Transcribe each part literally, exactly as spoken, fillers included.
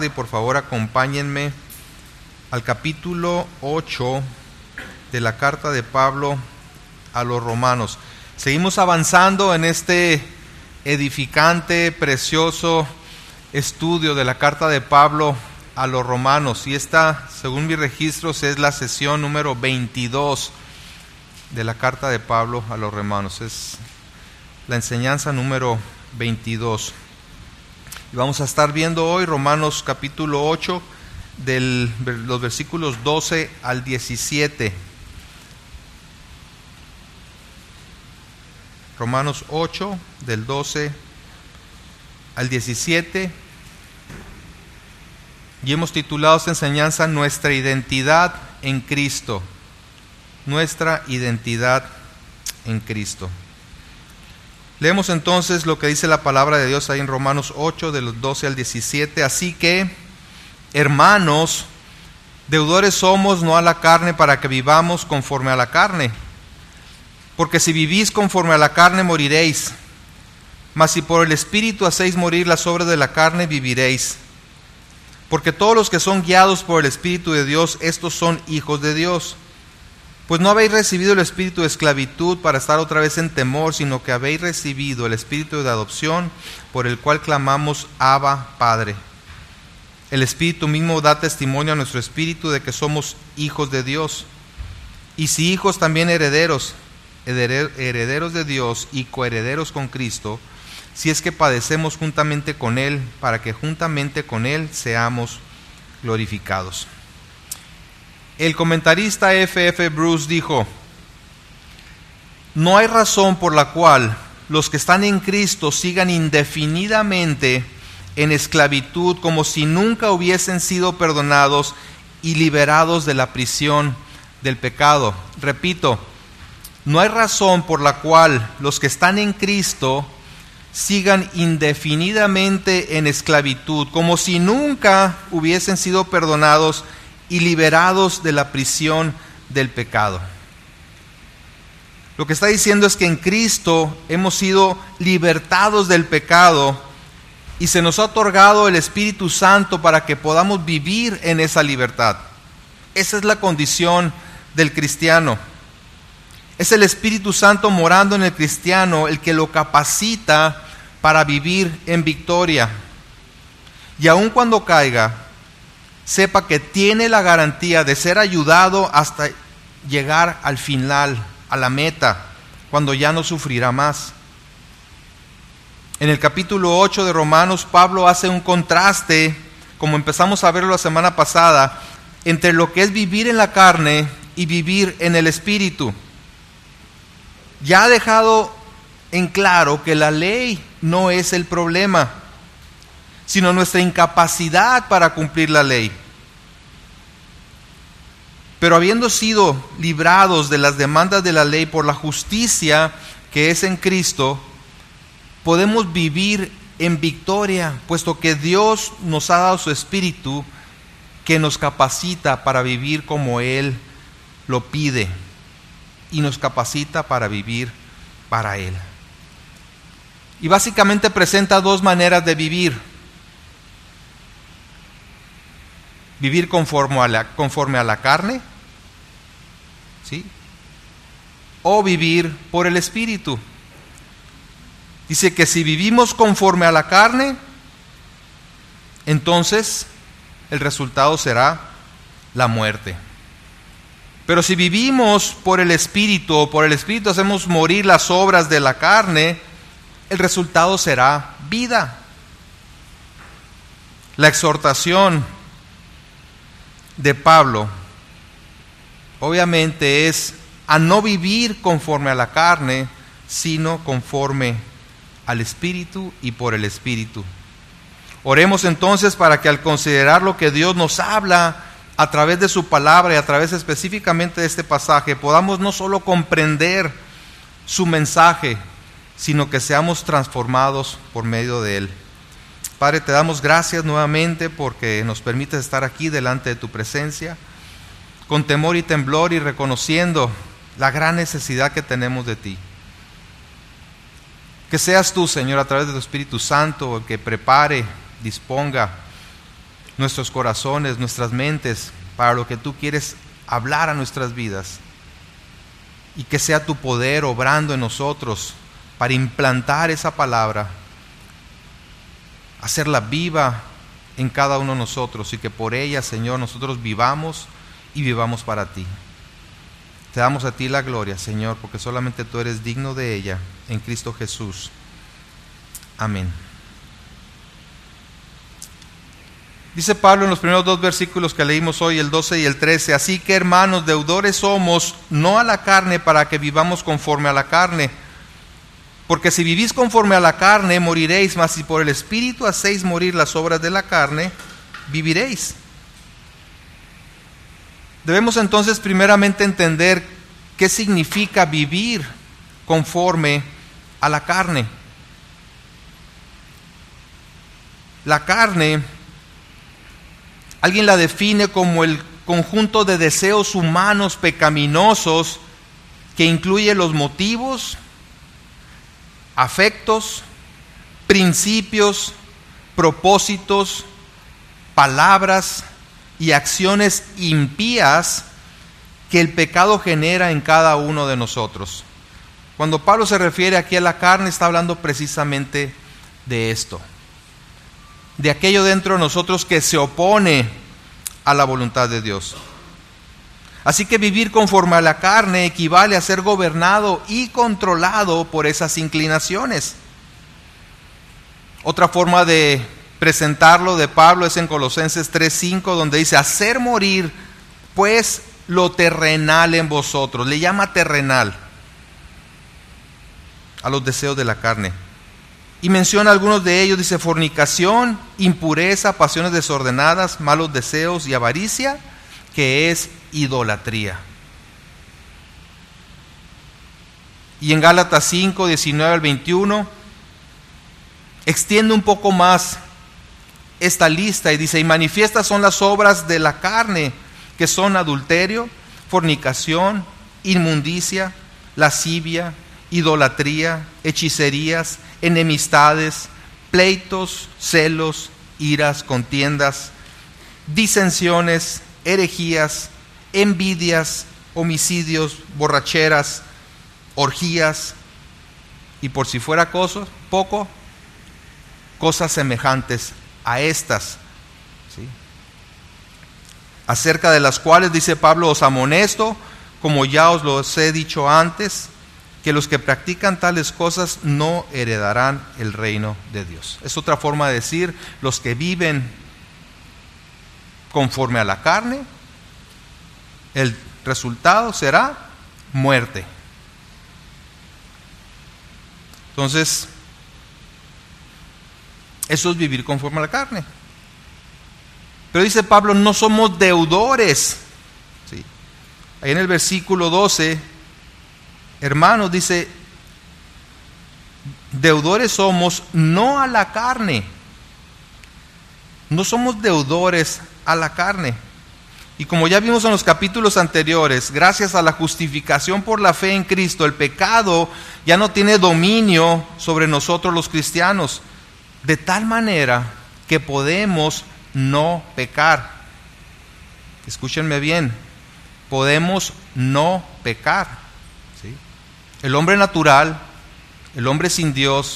Y por favor acompáñenme al capítulo ocho de la carta de Pablo a los romanos. Seguimos avanzando en este edificante, precioso estudio de la carta de Pablo a los romanos. Y esta, según mis registros, es la sesión número veintidós de la carta de Pablo a los romanos. Es la enseñanza número veintidós. Y vamos a estar viendo hoy Romanos capítulo ocho, de los versículos doce al diecisiete. Romanos ocho, del doce al diecisiete. Y hemos titulado esta enseñanza Nuestra identidad en Cristo. Nuestra identidad en Cristo. Leemos entonces lo que dice la palabra de Dios ahí en Romanos ocho, de los doce al diecisiete. Así que, hermanos, deudores somos no a la carne para que vivamos conforme a la carne. Porque si vivís conforme a la carne moriréis, mas si por el Espíritu hacéis morir las obras de la carne, viviréis. Porque todos los que son guiados por el Espíritu de Dios, estos son hijos de Dios. Pues no habéis recibido el espíritu de esclavitud para estar otra vez en temor, sino que habéis recibido el espíritu de adopción, por el cual clamamos Abba, Padre. El Espíritu mismo da testimonio a nuestro espíritu de que somos hijos de Dios. Y si hijos, también herederos, herederos de Dios y coherederos con Cristo, si es que padecemos juntamente con Él, para que juntamente con Él seamos glorificados. El comentarista F F Bruce dijo: no hay razón por la cual los que están en Cristo sigan indefinidamente en esclavitud, como si nunca hubiesen sido perdonados y liberados de la prisión del pecado. Repito, no hay razón por la cual los que están en Cristo sigan indefinidamente en esclavitud, como si nunca hubiesen sido perdonados y liberados de la prisión del pecado. Lo que está diciendo es que en Cristo hemos sido libertados del pecado y se nos ha otorgado el Espíritu Santo para que podamos vivir en esa libertad. Esa es la condición del cristiano. Es el Espíritu Santo morando en el cristiano el que lo capacita para vivir en victoria. Y aun cuando caiga, sepa que tiene la garantía de ser ayudado hasta llegar al final, a la meta, cuando ya no sufrirá más. En el capítulo ocho de Romanos, Pablo hace un contraste, como empezamos a verlo la semana pasada, entre lo que es vivir en la carne y vivir en el Espíritu. Ya ha dejado en claro que la ley no es el problema, sino nuestra incapacidad para cumplir la ley. Pero habiendo sido librados de las demandas de la ley por la justicia que es en Cristo, podemos vivir en victoria, puesto que Dios nos ha dado su Espíritu que nos capacita para vivir como Él lo pide y nos capacita para vivir para Él. Y básicamente presenta dos maneras de vivir. Vivir conforme a la, conforme a la carne, ¿sí? O vivir por el Espíritu. Dice que si vivimos conforme a la carne, entonces el resultado será la muerte. Pero si vivimos por el Espíritu, o por el Espíritu hacemos morir las obras de la carne, el resultado será vida. La exhortación de Pablo obviamente es a no vivir conforme a la carne, sino conforme al Espíritu y por el Espíritu. Oremos entonces para que al considerar lo que Dios nos habla a través de su palabra y a través específicamente de este pasaje, podamos no solo comprender su mensaje, sino que seamos transformados por medio de él. Padre, te damos gracias nuevamente porque nos permites estar aquí delante de tu presencia, con temor y temblor y reconociendo la gran necesidad que tenemos de ti. Que seas tú, Señor, a través de tu Espíritu Santo, el que prepare, disponga nuestros corazones, nuestras mentes, para lo que tú quieres hablar a nuestras vidas. Y que sea tu poder obrando en nosotros para implantar esa palabra, hacerla viva en cada uno de nosotros, y que por ella, Señor, nosotros vivamos y vivamos para ti. Te damos a ti la gloria, Señor, porque solamente tú eres digno de ella, en Cristo Jesús. Amén. Dice Pablo en los primeros dos versículos que leímos hoy, el doce y el trece: así que, hermanos, deudores somos, no a la carne, para que vivamos conforme a la carne. Porque si vivís conforme a la carne, moriréis, mas si por el Espíritu hacéis morir las obras de la carne, viviréis. Debemos entonces primeramente entender qué significa vivir conforme a la carne. La carne, alguien la define como el conjunto de deseos humanos pecaminosos que incluye los motivos, afectos, principios, propósitos, palabras y acciones impías que el pecado genera en cada uno de nosotros. Cuando Pablo se refiere aquí a la carne, está hablando precisamente de esto, de aquello dentro de nosotros que se opone a la voluntad de Dios. Así que vivir conforme a la carne equivale a ser gobernado y controlado por esas inclinaciones. Otra forma de presentarlo de Pablo es en Colosenses tres cinco, donde dice: hacer morir pues lo terrenal en vosotros. Le llama terrenal a los deseos de la carne. Y menciona algunos de ellos, dice: fornicación, impureza, pasiones desordenadas, malos deseos y avaricia, que es idolatría. Y en Gálatas cinco, diecinueve al veintiuno, extiende un poco más esta lista y dice: y manifiestas son las obras de la carne, que son adulterio, fornicación, inmundicia, lascivia, idolatría, hechicerías, enemistades, pleitos, celos, iras, contiendas, disensiones, herejías, envidias, homicidios, borracheras, orgías, y por si fuera cosa, poco, cosas semejantes a estas, ¿sí? Acerca de las cuales, dice Pablo, os amonesto, como ya os lo he dicho antes, que los que practican tales cosas no heredarán el reino de Dios. Es otra forma de decir, los que viven conforme a la carne, el resultado será muerte. Entonces, eso es vivir conforme a la carne. Pero dice Pablo, no somos deudores. ¿Sí? Ahí en el versículo doce, hermanos, dice, deudores somos no a la carne. No somos deudores a la carne. Y como ya vimos en los capítulos anteriores, gracias a la justificación por la fe en Cristo, el pecado ya no tiene dominio sobre nosotros los cristianos, de tal manera que podemos no pecar. Escúchenme bien, podemos no pecar. ¿Sí? El hombre natural, el hombre sin Dios,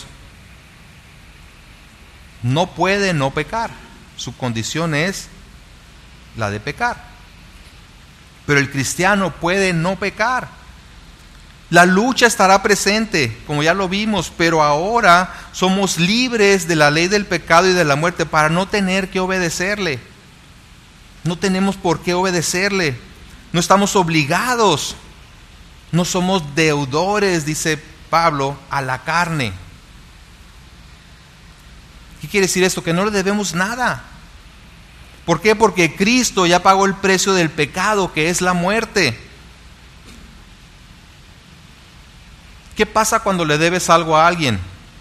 no puede no pecar. Su condición es la de pecar. Pero el cristiano puede no pecar. La lucha estará presente, como ya lo vimos, pero ahora somos libres de la ley del pecado y de la muerte para no tener que obedecerle. No tenemos por qué obedecerle. No estamos obligados. No somos deudores, dice Pablo, a la carne. ¿Qué quiere decir esto? Que no le debemos nada. ¿Por qué? Porque Cristo ya pagó el precio del pecado, que es la muerte. ¿Qué pasa cuando le debes algo a alguien?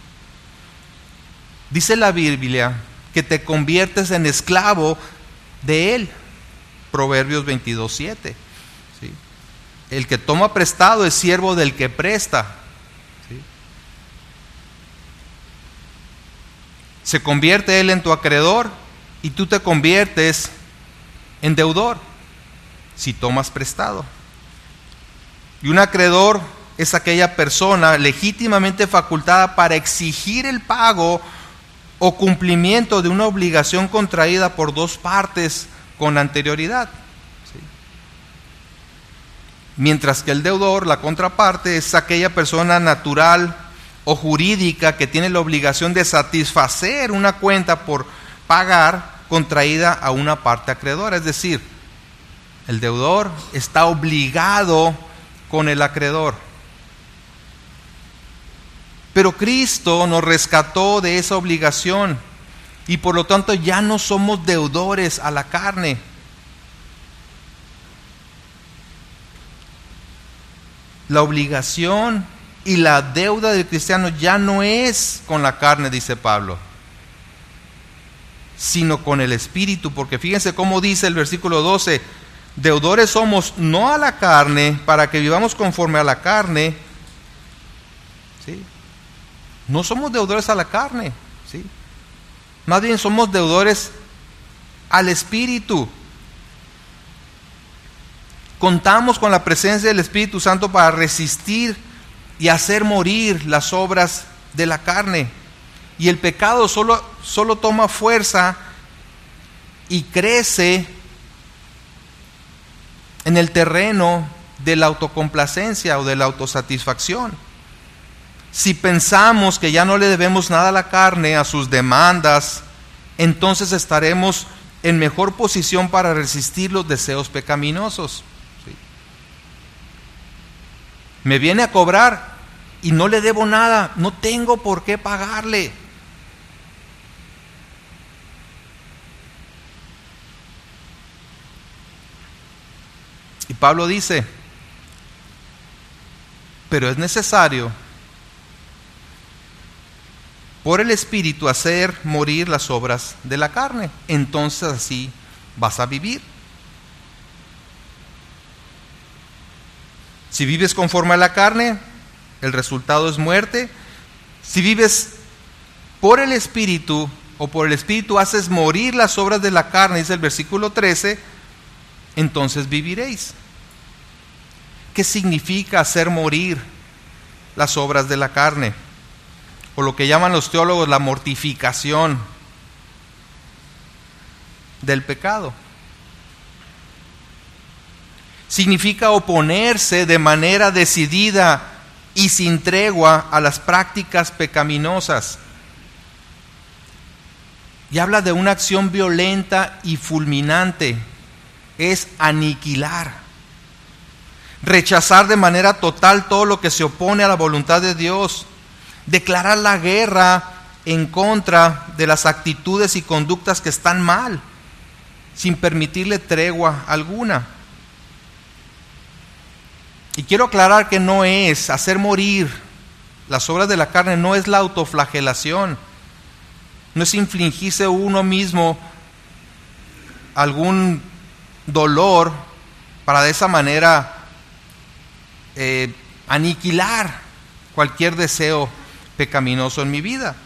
Dice la Biblia que te conviertes en esclavo de él. Proverbios veintidós siete. ¿Sí? El que toma prestado es siervo del que presta. ¿Sí? Se convierte él en tu acreedor y tú te conviertes en deudor si tomas prestado. Y un acreedor es aquella persona legítimamente facultada para exigir el pago o cumplimiento de una obligación contraída por dos partes con anterioridad. ¿Sí? Mientras que el deudor, la contraparte, es aquella persona natural o jurídica que tiene la obligación de satisfacer una cuenta por pagar contraída a una parte acreedora. Es decir, el deudor está obligado con el acreedor. Pero Cristo nos rescató de esa obligación y por lo tanto ya no somos deudores a la carne. La obligación y la deuda del cristiano ya no es con la carne, dice Pablo, sino con el Espíritu, porque fíjense cómo dice el versículo doce: deudores somos no a la carne para que vivamos conforme a la carne. ¿Sí? No somos deudores a la carne, ¿sí? Más bien somos deudores al Espíritu. Contamos con la presencia del Espíritu Santo para resistir y hacer morir las obras de la carne. Y el pecado solo, solo toma fuerza y crece en el terreno de la autocomplacencia o de la autosatisfacción. Si pensamos que ya no le debemos nada a la carne, a sus demandas, entonces estaremos en mejor posición para resistir los deseos pecaminosos. ¿Sí? Me viene a cobrar y no le debo nada, no tengo por qué pagarle. Y Pablo dice, pero es necesario por el Espíritu hacer morir las obras de la carne. Entonces así vas a vivir. Si vives conforme a la carne, el resultado es muerte. Si vives por el Espíritu o por el Espíritu haces morir las obras de la carne, dice el versículo trece, entonces viviréis. ¿Qué significa hacer morir las obras de la carne? O lo que llaman los teólogos la mortificación del pecado. Significa oponerse de manera decidida y sin tregua a las prácticas pecaminosas. Y habla de una acción violenta y fulminante. Es aniquilar. Rechazar de manera total todo lo que se opone a la voluntad de Dios. Declarar la guerra en contra de las actitudes y conductas que están mal, sin permitirle tregua alguna. Y quiero aclarar que no es hacer morir las obras de la carne, no es la autoflagelación, no es infligirse uno mismo algún dolor para de esa manera eh, aniquilar cualquier deseo pecaminoso en mi vida.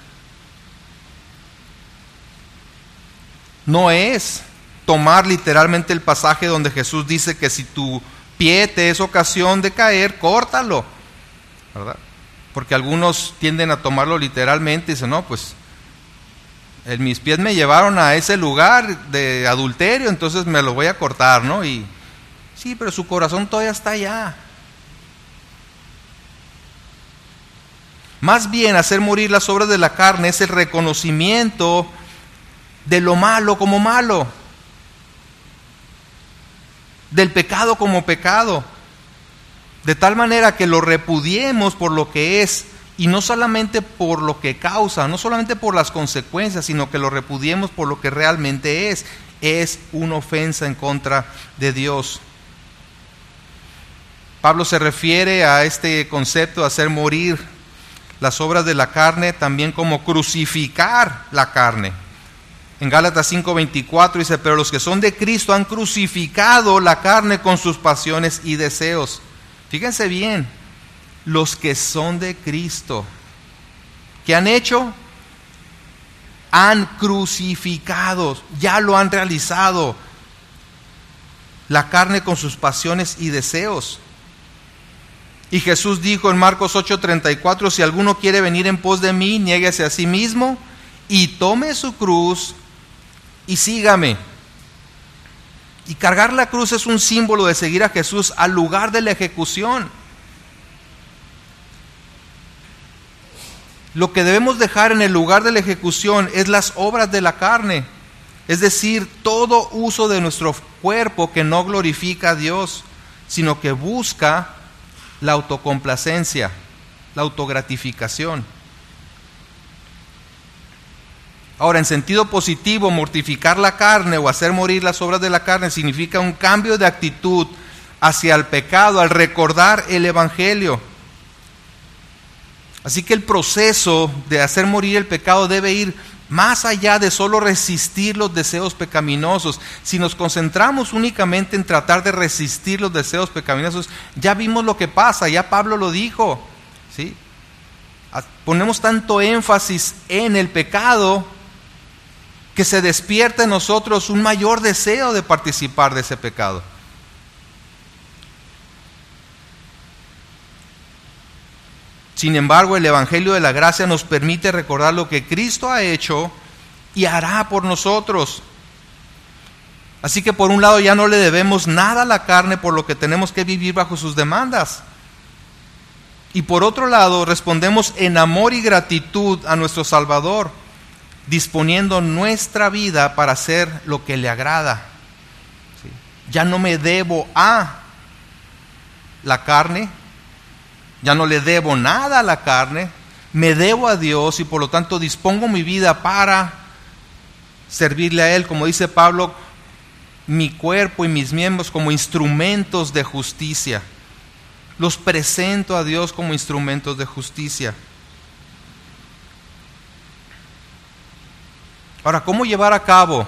No es tomar literalmente el pasaje donde Jesús dice que si tu pie te es ocasión de caer, córtalo, ¿verdad? Porque algunos tienden a tomarlo literalmente y dicen, no, pues el, mis pies me llevaron a ese lugar de adulterio, entonces me lo voy a cortar, ¿no? Y sí, pero su corazón todavía está allá. Más bien, hacer morir las obras de la carne es el reconocimiento de lo malo como malo, del pecado como pecado, de tal manera que lo repudiemos por lo que es y no solamente por lo que causa, no solamente por las consecuencias, sino que lo repudiemos por lo que realmente es, es una ofensa en contra de Dios. Pablo se refiere a este concepto de hacer morir las obras de la carne también como crucificar la carne. En Gálatas cinco veinticuatro dice, pero los que son de Cristo han crucificado la carne con sus pasiones y deseos. Fíjense bien, los que son de Cristo, ¿qué han hecho? han crucificado, ya lo han realizado, la carne con sus pasiones y deseos. Y Jesús dijo en Marcos ocho treinta y cuatro, si alguno quiere venir en pos de mí, niéguese a sí mismo y tome su cruz y sígame. Y cargar la cruz es un símbolo de seguir a Jesús al lugar de la ejecución. Lo que debemos dejar en el lugar de la ejecución es las obras de la carne, es decir, todo uso de nuestro cuerpo que no glorifica a Dios, sino que busca la autocomplacencia, la autogratificación. Ahora, en sentido positivo, mortificar la carne o hacer morir las obras de la carne significa un cambio de actitud hacia el pecado al recordar el Evangelio. Así que el proceso de hacer morir el pecado debe ir más allá de solo resistir los deseos pecaminosos. Si nos concentramos únicamente en tratar de resistir los deseos pecaminosos, ya vimos lo que pasa, ya Pablo lo dijo, ¿sí? Ponemos tanto énfasis en el pecado que se despierta en nosotros un mayor deseo de participar de ese pecado. Sin embargo, el Evangelio de la Gracia nos permite recordar lo que Cristo ha hecho y hará por nosotros. Así que por un lado ya no le debemos nada a la carne, por lo que tenemos que vivir bajo sus demandas. Y por otro lado, respondemos en amor y gratitud a nuestro Salvador, disponiendo nuestra vida para hacer lo que le agrada. ¿Sí? Ya no me debo a la carne, ya no le debo nada a la carne, me debo a Dios y por lo tanto dispongo mi vida para servirle a Él, como dice Pablo, mi cuerpo y mis miembros como instrumentos de justicia. Los presento a Dios como instrumentos de justicia. Ahora, ¿cómo llevar a cabo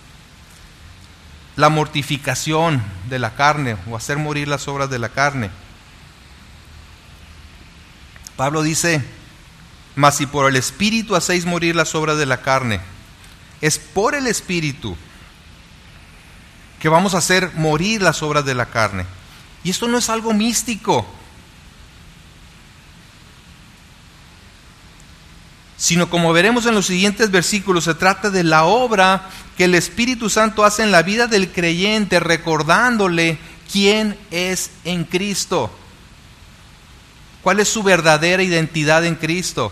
la mortificación de la carne o hacer morir las obras de la carne? Pablo dice, mas si por el Espíritu hacéis morir las obras de la carne, es por el Espíritu que vamos a hacer morir las obras de la carne. Y esto no es algo místico, sino como veremos en los siguientes versículos, se trata de la obra que el Espíritu Santo hace en la vida del creyente, recordándole quién es en Cristo. ¿Cuál es su verdadera identidad en Cristo?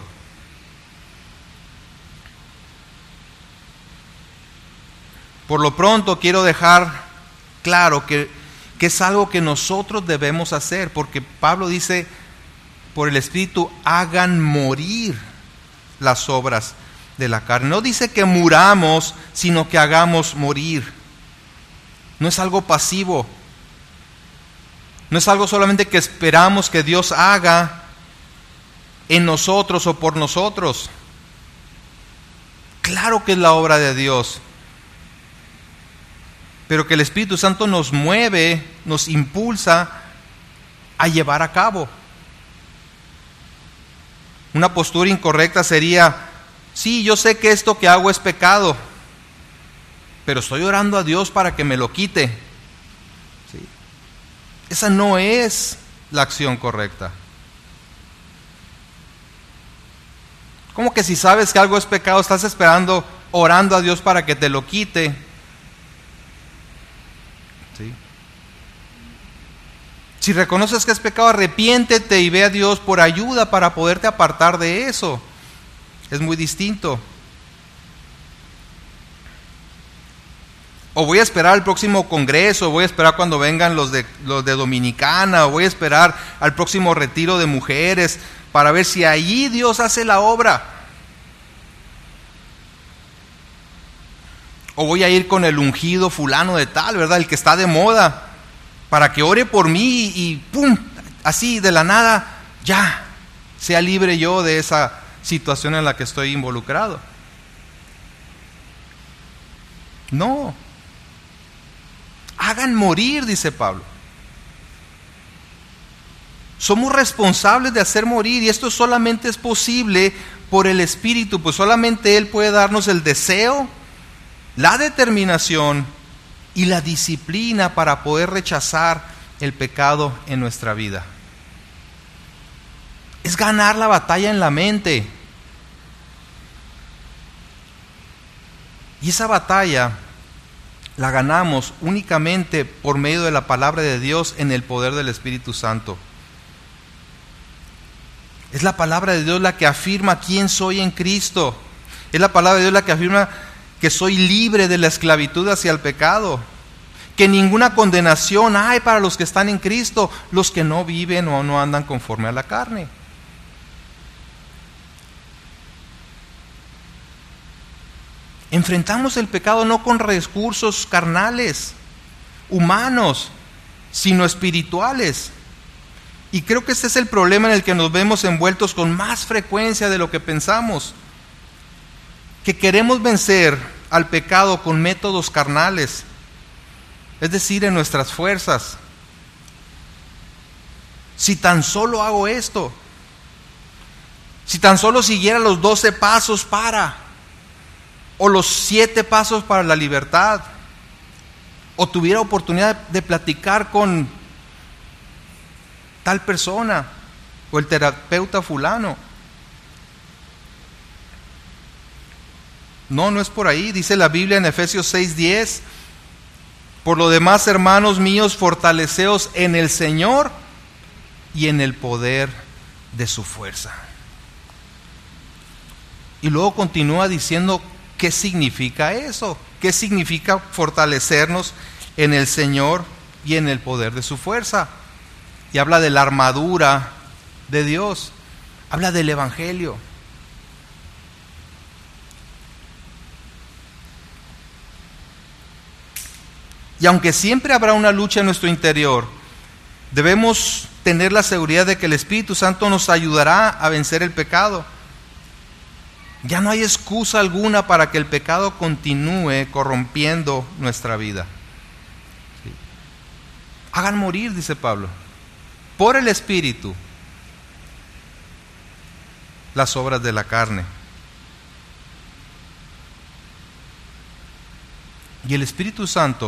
Por lo pronto quiero dejar claro que, que es algo que nosotros debemos hacer, porque Pablo dice, por el Espíritu hagan morir las obras de la carne. No dice que muramos, sino que hagamos morir. No es algo pasivo. No es algo solamente que esperamos que Dios haga en nosotros o por nosotros. Claro que es la obra de Dios, pero que el Espíritu Santo nos mueve, nos impulsa a llevar a cabo. Una postura incorrecta sería, sí, yo sé que esto que hago es pecado, pero estoy orando a Dios para que me lo quite. ¿Sí? Esa no es la acción correcta. ¿Cómo que si sabes que algo es pecado, estás esperando, orando a Dios para que te lo quite? ¿Sí? Si reconoces que es pecado, arrepiéntete y ve a Dios por ayuda para poderte apartar de eso. Es muy distinto. O voy a esperar al próximo congreso, o voy a esperar cuando vengan los de, los de Dominicana, o voy a esperar al próximo retiro de mujeres para ver si allí Dios hace la obra. O voy a ir con el ungido fulano de tal, ¿verdad? El que está de moda, para que ore por mí y ¡pum! Así de la nada, ya, sea libre yo de esa situación en la que estoy involucrado. No. Hagan morir, dice Pablo. Somos responsables de hacer morir, y esto solamente es posible por el Espíritu, pues solamente Él puede darnos el deseo, la determinación y la disciplina para poder rechazar el pecado en nuestra vida. Es ganar la batalla en la mente. Y esa batalla la ganamos únicamente por medio de la palabra de Dios en el poder del Espíritu Santo. Es la palabra de Dios la que afirma quién soy en Cristo. Es la palabra de Dios la que afirma que soy libre de la esclavitud hacia el pecado. Que ninguna condenación hay para los que están en Cristo, los que no viven o no andan conforme a la carne. Enfrentamos el pecado no con recursos carnales, humanos, sino espirituales. Y creo que ese es el problema en el que nos vemos envueltos con más frecuencia de lo que pensamos. Que queremos vencer al pecado con métodos carnales, es decir, en nuestras fuerzas. Si tan solo hago esto, si tan solo siguiera los doce pasos para... o los siete pasos para la libertad, o tuviera oportunidad de platicar con tal persona, o el terapeuta fulano. No, no es por ahí. Dice la Biblia en Efesios seis diez, por lo demás, hermanos míos, fortaleceos en el Señor y en el poder de su fuerza. Y luego continúa diciendo, ¿qué significa eso? ¿Qué significa fortalecernos en el Señor y en el poder de su fuerza? Y habla de la armadura de Dios. Habla del Evangelio. Y aunque siempre habrá una lucha en nuestro interior, debemos tener la seguridad de que el Espíritu Santo nos ayudará a vencer el pecado. Ya no hay excusa alguna para que el pecado continúe corrompiendo nuestra vida. Sí. Hagan morir, dice Pablo, por el Espíritu, las obras de la carne. Y el Espíritu Santo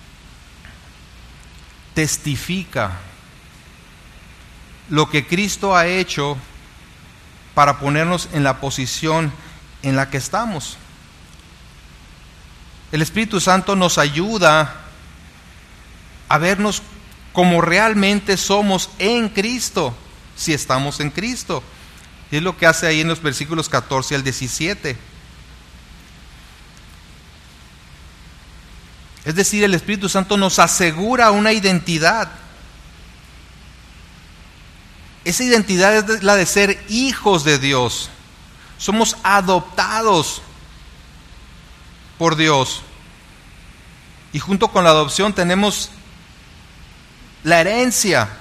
testifica lo que Cristo ha hecho para ponernos en la posición en la que estamos. El Espíritu Santo nos ayuda a vernos como realmente somos en Cristo, si estamos en Cristo. Y es lo que hace ahí en los versículos catorce al diecisiete. Es decir, el Espíritu Santo nos asegura una identidad. Esa identidad es la de ser hijos de Dios. Somos adoptados por Dios. Y junto con la adopción tenemos la herencia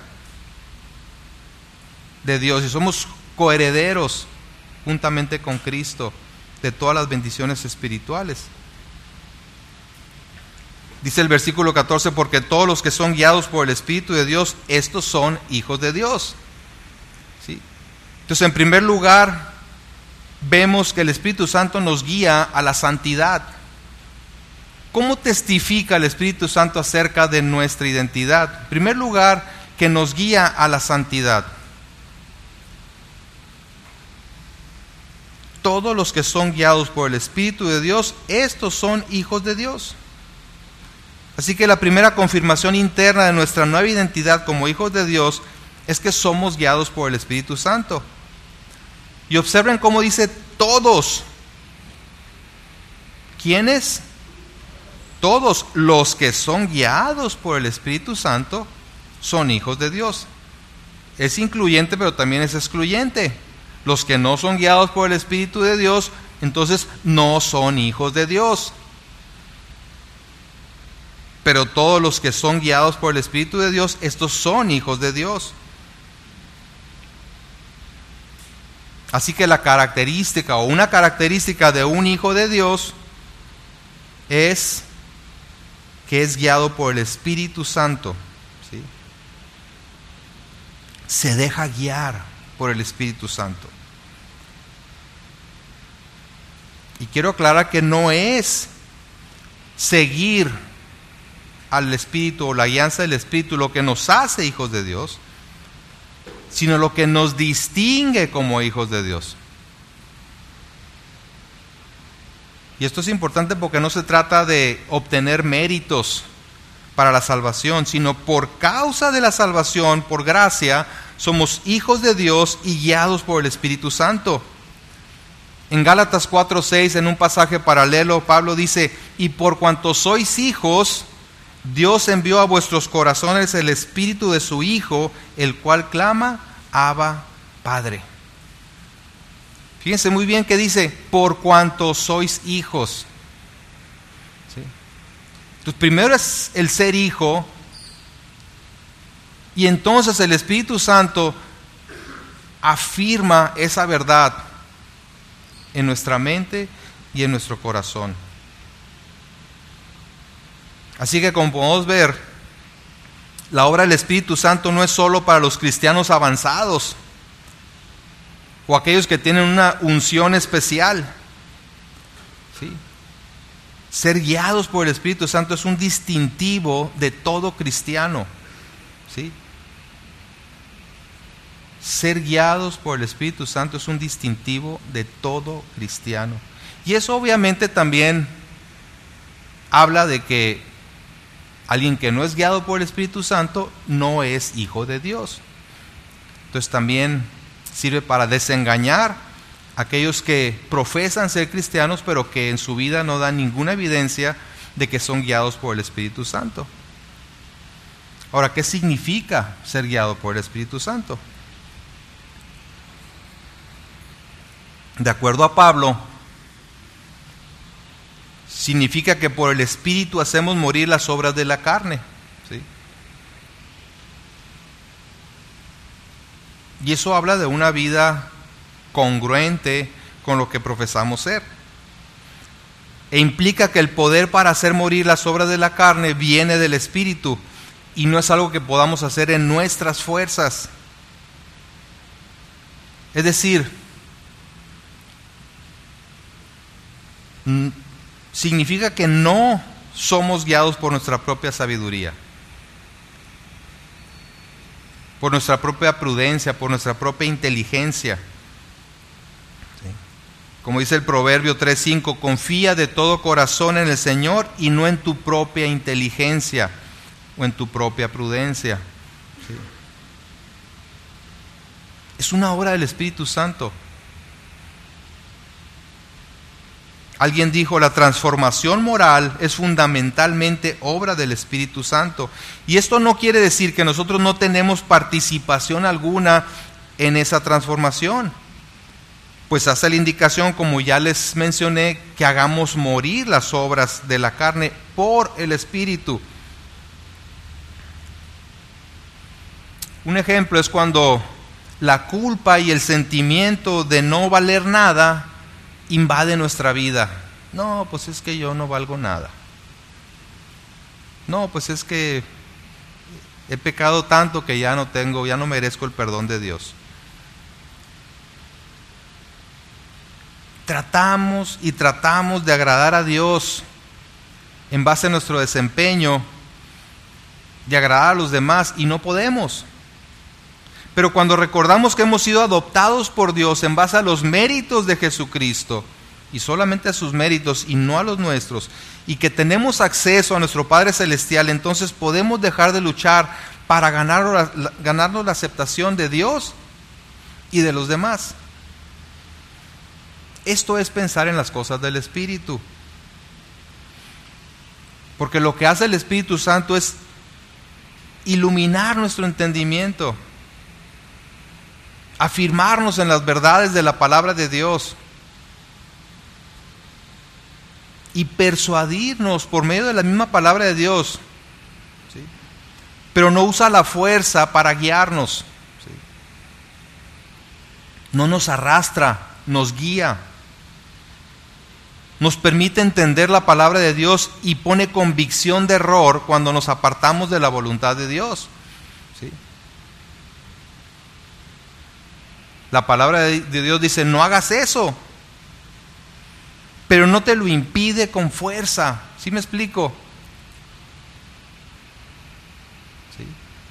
de Dios. Y somos coherederos juntamente con Cristo de todas las bendiciones espirituales. Dice el versículo catorce, porque todos los que son guiados por el Espíritu de Dios, estos son hijos de Dios. ¿Sí? Entonces, en primer lugar, vemos que el Espíritu Santo nos guía a la santidad. ¿Cómo testifica el Espíritu Santo acerca de nuestra identidad? En primer lugar, que nos guía a la santidad. Todos los que son guiados por el Espíritu de Dios, estos son hijos de Dios. Así que la primera confirmación interna de nuestra nueva identidad como hijos de Dios es que somos guiados por el Espíritu Santo. Y observen cómo dice todos. ¿Quiénes? Todos los que son guiados por el Espíritu Santo son hijos de Dios. Es incluyente, pero también es excluyente. Los que no son guiados por el Espíritu de Dios, entonces no son hijos de Dios. Pero todos los que son guiados por el Espíritu de Dios, estos son hijos de Dios. Así que la característica o una característica de un hijo de Dios es que es guiado por el Espíritu Santo. ¿Sí? Se deja guiar por el Espíritu Santo. Y quiero aclarar que no es seguir al Espíritu o la guianza del Espíritu lo que nos hace hijos de Dios, sino lo que nos distingue como hijos de Dios. Y esto es importante porque no se trata de obtener méritos para la salvación, sino por causa de la salvación, por gracia, somos hijos de Dios y guiados por el Espíritu Santo. En Gálatas cuatro seis, en un pasaje paralelo, Pablo dice: y por cuanto sois hijos, Dios envió a vuestros corazones el Espíritu de su Hijo, el cual clama: Abba, Padre. Fíjense muy bien que dice: por cuanto sois hijos. ¿Sí? Entonces, primero es el ser hijo, y entonces el Espíritu Santo afirma esa verdad en nuestra mente y en nuestro corazón. Así que, como podemos ver, la obra del Espíritu Santo no es solo para los cristianos avanzados o aquellos que tienen una unción especial. ¿Sí? Ser guiados por el Espíritu Santo es un distintivo de todo cristiano. ¿Sí? Ser guiados por el Espíritu Santo es un distintivo de todo cristiano. Y eso obviamente también habla de que alguien que no es guiado por el Espíritu Santo no es hijo de Dios. Entonces también sirve para desengañar a aquellos que profesan ser cristianos, pero que en su vida no dan ninguna evidencia de que son guiados por el Espíritu Santo. Ahora, ¿qué significa ser guiado por el Espíritu Santo? De acuerdo a Pablo, significa que por el Espíritu hacemos morir las obras de la carne. ¿Sí? Y eso habla de una vida congruente con lo que profesamos ser. E implica que el poder para hacer morir las obras de la carne viene del Espíritu y no es algo que podamos hacer en nuestras fuerzas. Es decir, significa que no somos guiados por nuestra propia sabiduría, por nuestra propia prudencia, por nuestra propia inteligencia. ¿Sí? Como dice el Proverbio tres cinco, confía de todo corazón en el Señor y no en tu propia inteligencia o en tu propia prudencia. ¿Sí? Es una obra del Espíritu Santo. Alguien dijo: la transformación moral es fundamentalmente obra del Espíritu Santo. Y esto no quiere decir que nosotros no tenemos participación alguna en esa transformación. Pues hace la indicación, como ya les mencioné, que hagamos morir las obras de la carne por el Espíritu. Un ejemplo es cuando la culpa y el sentimiento de no valer nada invade nuestra vida. No, pues es que yo no valgo nada. No, pues es que he pecado tanto que ya no tengo, ya no merezco el perdón de Dios. Tratamos y tratamos de agradar a Dios en base a nuestro desempeño, de agradar a los demás, y no podemos. Pero cuando recordamos que hemos sido adoptados por Dios en base a los méritos de Jesucristo, y solamente a sus méritos y no a los nuestros, y que tenemos acceso a nuestro Padre Celestial, entonces podemos dejar de luchar para ganar, ganarnos la aceptación de Dios y de los demás. Esto es pensar en las cosas del Espíritu. Porque lo que hace el Espíritu Santo es iluminar nuestro entendimiento, afirmarnos en las verdades de la palabra de Dios y persuadirnos por medio de la misma palabra de Dios. ¿Sí? Pero no usa la fuerza para guiarnos. ¿Sí? No nos arrastra, nos guía. Nos permite entender la palabra de Dios y pone convicción de error cuando nos apartamos de la voluntad de Dios. ¿Sí? La palabra de Dios dice: no hagas eso. pero no te lo impide con fuerza. ¿Sí me explico? ¿Sí?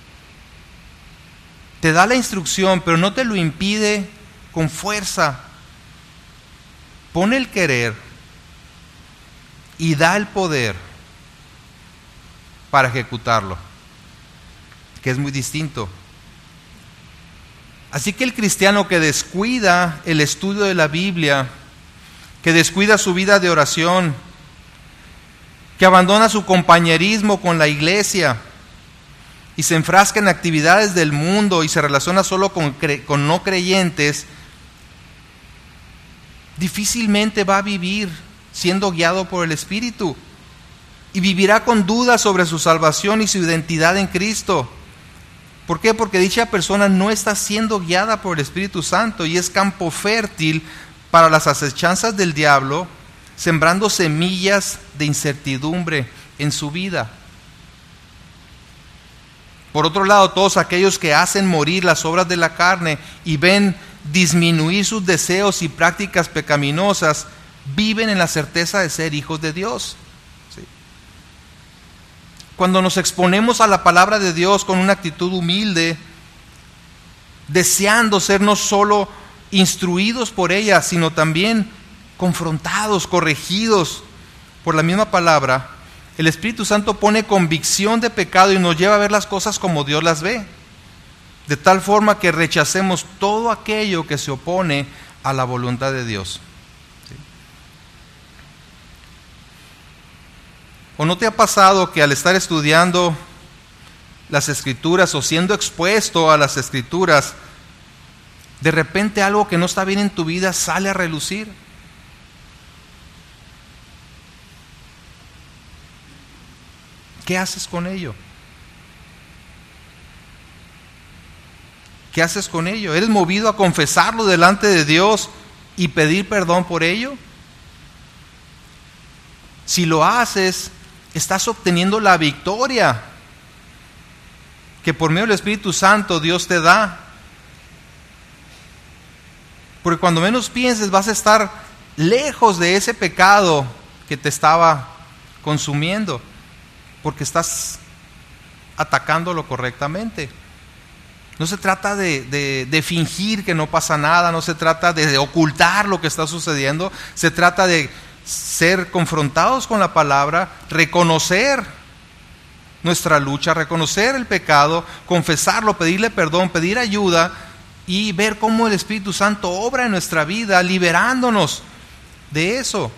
Te da la instrucción, pero no te lo impide con fuerza. Pone el querer y da el poder para ejecutarlo, que es muy distinto. Así que el cristiano que descuida el estudio de la Biblia, que descuida su vida de oración, que abandona su compañerismo con la iglesia y se enfrasca en actividades del mundo y se relaciona solo con, cre- con no creyentes, difícilmente va a vivir siendo guiado por el Espíritu y vivirá con dudas sobre su salvación y su identidad en Cristo. ¿Por qué? Porque dicha persona no está siendo guiada por el Espíritu Santo y es campo fértil para las acechanzas del diablo, sembrando semillas de incertidumbre en su vida. Por otro lado, todos aquellos que hacen morir las obras de la carne y ven disminuir sus deseos y prácticas pecaminosas, viven en la certeza de ser hijos de Dios. ¿Sí? Cuando nos exponemos a la palabra de Dios con una actitud humilde, deseando ser no solo instruidos por ella, sino también confrontados, corregidos por la misma palabra, el Espíritu Santo pone convicción de pecado y nos lleva a ver las cosas como Dios las ve, de tal forma que rechacemos todo aquello que se opone a la voluntad de Dios. ¿Sí? ¿O no te ha pasado que al estar estudiando las Escrituras o siendo expuesto a las Escrituras, de repente algo que no está bien en tu vida sale a relucir? ¿Qué haces con ello? ¿Qué haces con ello? ¿Eres movido a confesarlo delante de Dios y pedir perdón por ello? Si lo haces, estás obteniendo la victoria que por medio del Espíritu Santo Dios te da. Porque cuando menos pienses vas a estar lejos de ese pecado que te estaba consumiendo, porque estás atacándolo correctamente. No se trata de, de, de fingir que no pasa nada, no se trata de, de ocultar lo que está sucediendo, se trata de ser confrontados con la palabra, reconocer nuestra lucha, reconocer el pecado, confesarlo, pedirle perdón, pedir ayuda y ver cómo el Espíritu Santo obra en nuestra vida, liberándonos de eso.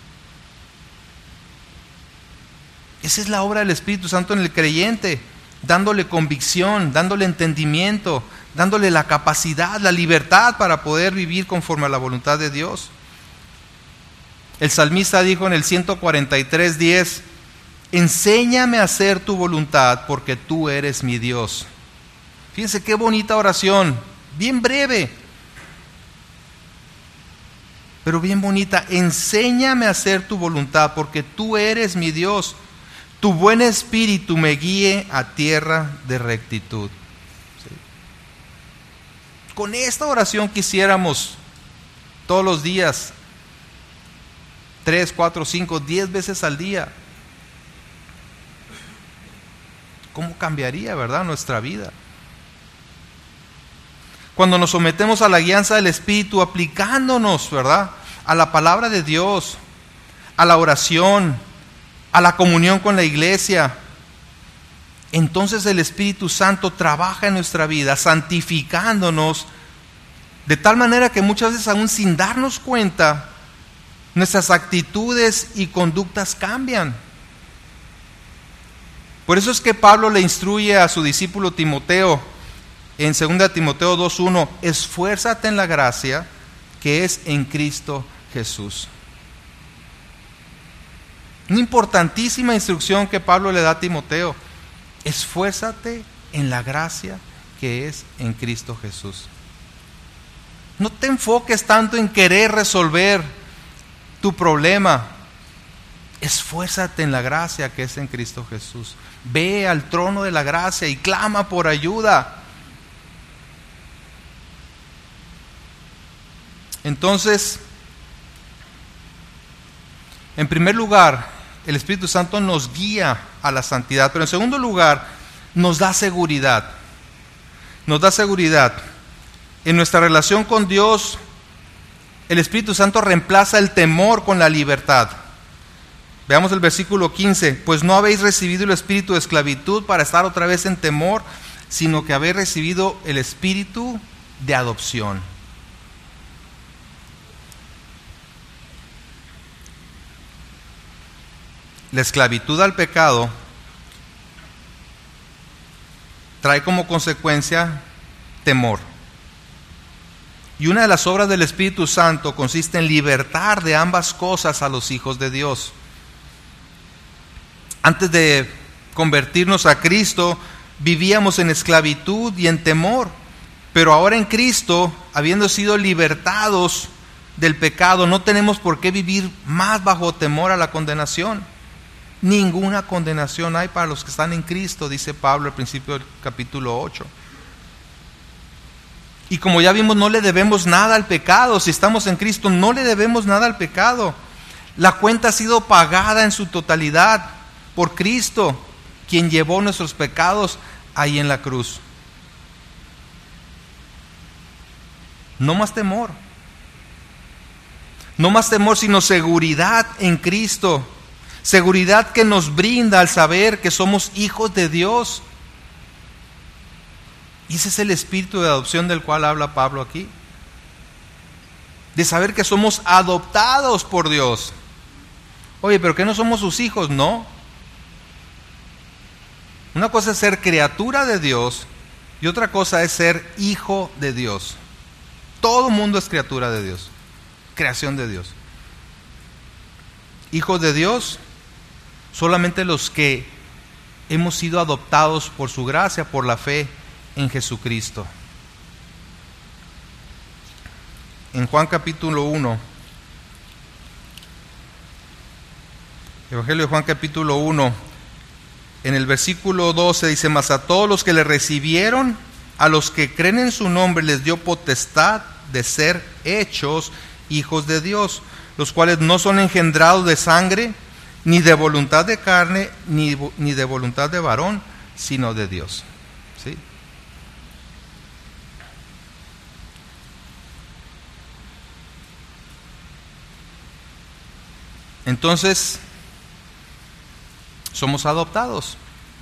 Esa es la obra del Espíritu Santo en el creyente, dándole convicción, dándole entendimiento, dándole la capacidad, la libertad para poder vivir conforme a la voluntad de Dios. El salmista dijo en el ciento cuarenta y tres, diez, enséñame a hacer tu voluntad porque tú eres mi Dios. Fíjense qué bonita oración, bien breve, pero bien bonita. Enséñame a hacer tu voluntad porque tú eres mi Dios. Tu buen espíritu me guíe a tierra de rectitud. ¿Sí? Con esta oración quisiéramos todos los días, tres, cuatro, cinco, diez veces al día. ¿Cómo cambiaría, verdad, nuestra vida? Cuando nos sometemos a la guianza del Espíritu, aplicándonos, ¿verdad?, a la palabra de Dios, a la oración, a la comunión con la iglesia, entonces el Espíritu Santo trabaja en nuestra vida, santificándonos, de tal manera que muchas veces, aún sin darnos cuenta, nuestras actitudes y conductas cambian. Por eso es que Pablo le instruye a su discípulo Timoteo, en segunda Timoteo dos uno, esfuérzate en la gracia que es en Cristo Jesús. Una importantísima instrucción que Pablo le da a Timoteo. Esfuérzate en la gracia que es en Cristo Jesús. No te enfoques tanto en querer resolver tu problema. Esfuérzate en la gracia que es en Cristo Jesús. Ve al trono de la gracia y clama por ayuda. Entonces, En primer lugar, el Espíritu Santo nos guía a la santidad, pero en segundo lugar, nos da seguridad. Nos da seguridad. En nuestra relación con Dios, el Espíritu Santo reemplaza el temor con la libertad. Veamos el versículo quince. Pues no habéis recibido el espíritu de esclavitud para estar otra vez en temor, sino que habéis recibido el espíritu de adopción. La esclavitud al pecado trae como consecuencia temor. Y una de las obras del Espíritu Santo consiste en libertar de ambas cosas a los hijos de Dios. Antes de convertirnos a Cristo, vivíamos en esclavitud y en temor. Pero ahora en Cristo, habiendo sido libertados del pecado, no tenemos por qué vivir más bajo temor a la condenación. Ninguna condenación hay para los que están en Cristo, dice Pablo al principio del capítulo ocho. Y como ya vimos, no le debemos nada al pecado. Si estamos en Cristo, no le debemos nada al pecado. La cuenta ha sido pagada en su totalidad por Cristo, quien llevó nuestros pecados ahí en la cruz. No más temor. No más temor, sino seguridad en Cristo. Seguridad que nos brinda al saber que somos hijos de Dios. Y ese es el espíritu de adopción del cual habla Pablo aquí. De saber que somos adoptados por Dios. Oye, ¿pero qué no somos sus hijos? No. Una cosa es ser criatura de Dios y otra cosa es ser hijo de Dios. Todo mundo es criatura de Dios, creación de Dios. Hijos de Dios, solamente los que hemos sido adoptados por su gracia, por la fe en Jesucristo. En Juan capítulo uno, Evangelio de Juan capítulo uno, en el versículo doce dice: mas a todos los que le recibieron, a los que creen en su nombre, les dio potestad de ser hechos hijos de Dios, los cuales no son engendrados de sangre, ni de voluntad de carne, ni, ni de voluntad de varón, sino de Dios. ¿Sí? Entonces, somos adoptados.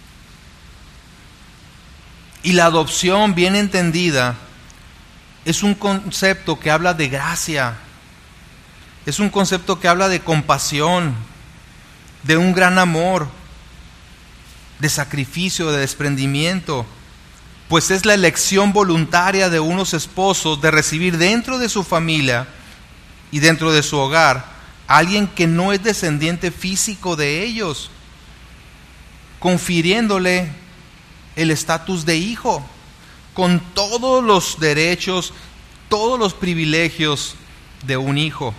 Y la adopción bien entendida es un concepto que habla de gracia, es un concepto que habla de compasión, de un gran amor, de sacrificio, de desprendimiento, pues es la elección voluntaria de unos esposos de recibir dentro de su familia y dentro de su hogar a alguien que no es descendiente físico de ellos, confiriéndole el estatus de hijo, con todos los derechos, todos los privilegios de un hijo.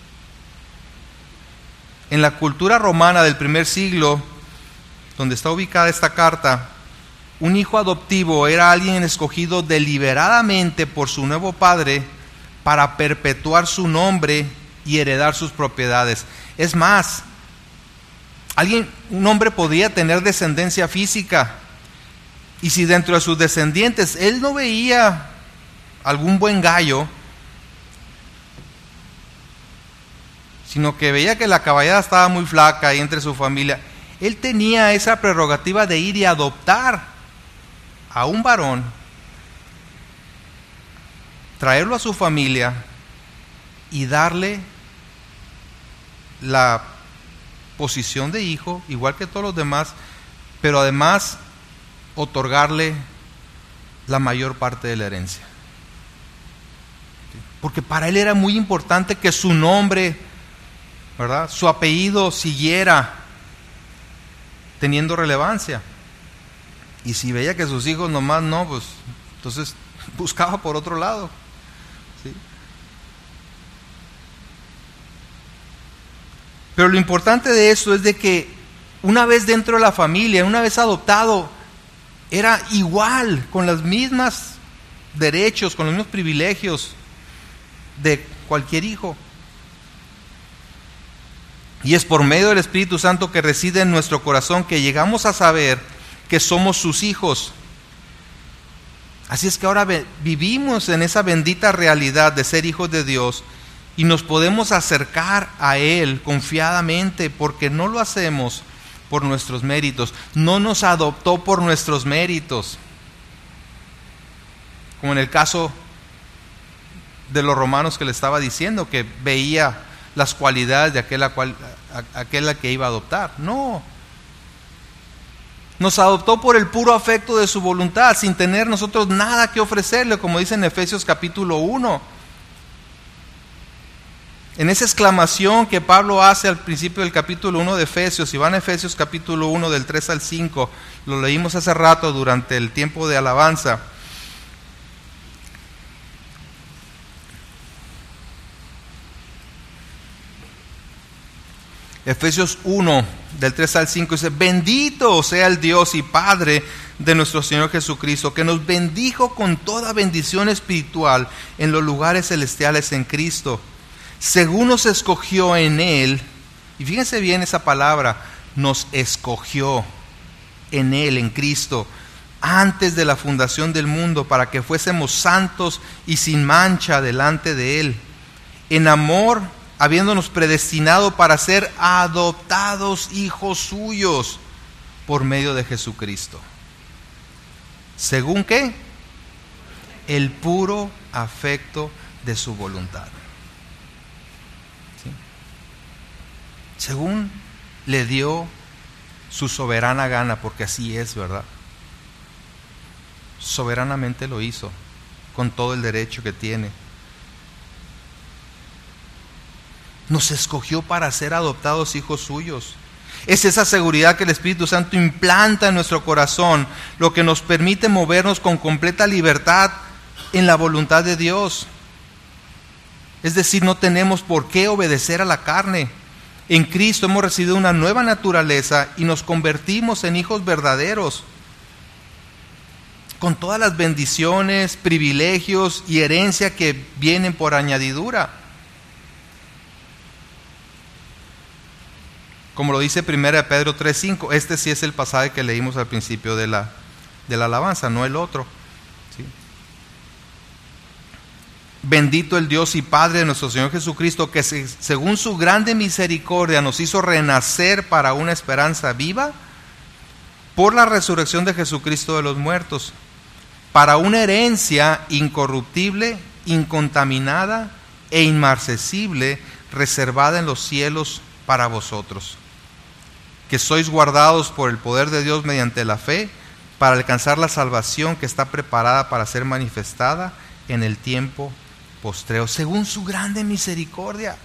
En la cultura romana del primer siglo, donde está ubicada esta carta, un hijo adoptivo era alguien escogido deliberadamente por su nuevo padre para perpetuar su nombre y heredar sus propiedades. Es más, alguien, un hombre podía tener descendencia física, y si dentro de sus descendientes él no veía algún buen gallo, sino que veía que la caballada estaba muy flaca ahí entre su familia, él tenía esa prerrogativa de ir y adoptar a un varón, traerlo a su familia y darle la posición de hijo, igual que todos los demás, pero además otorgarle la mayor parte de la herencia. Porque para él era muy importante que su nombre, ¿verdad?, su apellido siguiera teniendo relevancia. Y si veía que sus hijos nomás no, pues entonces buscaba por otro lado. ¿Sí? Pero lo importante de esto es de que una vez dentro de la familia, una vez adoptado, era igual, con los mismos derechos, con los mismos privilegios de cualquier hijo. Y es por medio del Espíritu Santo que reside en nuestro corazón que llegamos a saber que somos sus hijos. Así es que ahora vivimos en esa bendita realidad de ser hijos de Dios y nos podemos acercar a Él confiadamente porque no lo hacemos por nuestros méritos. No nos adoptó por nuestros méritos. Como en el caso de los romanos que le estaba diciendo, que veía las cualidades de aquel a, cual, a, aquel a que iba a adoptar. No. Nos adoptó por el puro afecto de su voluntad, sin tener nosotros nada que ofrecerle, como dice en Efesios capítulo uno. En esa exclamación que Pablo hace al principio del capítulo uno de Efesios, si van a Efesios capítulo uno del tres al cinco, lo leímos hace rato durante el tiempo de alabanza. Efesios uno, del tres al cinco, dice: bendito sea el Dios y Padre de nuestro Señor Jesucristo, que nos bendijo con toda bendición espiritual en los lugares celestiales en Cristo, según nos escogió en Él. Y fíjense bien esa palabra, nos escogió en Él, en Cristo, antes de la fundación del mundo, para que fuésemos santos y sin mancha delante de Él, en amor, habiéndonos predestinado para ser adoptados hijos suyos por medio de Jesucristo. ¿Según qué? El puro afecto de su voluntad. ¿Sí? Según le dio su soberana gana, porque así es, ¿verdad? Soberanamente lo hizo, con todo el derecho que tiene. Nos escogió para ser adoptados hijos suyos. Es esa seguridad que el Espíritu Santo implanta en nuestro corazón, lo que nos permite movernos con completa libertad en la voluntad de Dios. Es decir, no tenemos por qué obedecer a la carne. En Cristo hemos recibido una nueva naturaleza y nos convertimos en hijos verdaderos, con todas las bendiciones, privilegios y herencia que vienen por añadidura. Como lo dice primera de Pedro tres cinco, este sí es el pasaje que leímos al principio de la, de la alabanza, no el otro. ¿Sí? Bendito el Dios y Padre de nuestro Señor Jesucristo, que se, según su grande misericordia nos hizo renacer para una esperanza viva por la resurrección de Jesucristo de los muertos, para una herencia incorruptible, incontaminada e inmarcesible, reservada en los cielos para vosotros, que sois guardados por el poder de Dios mediante la fe, para alcanzar la salvación que está preparada para ser manifestada en el tiempo postrero, según su grande misericordia.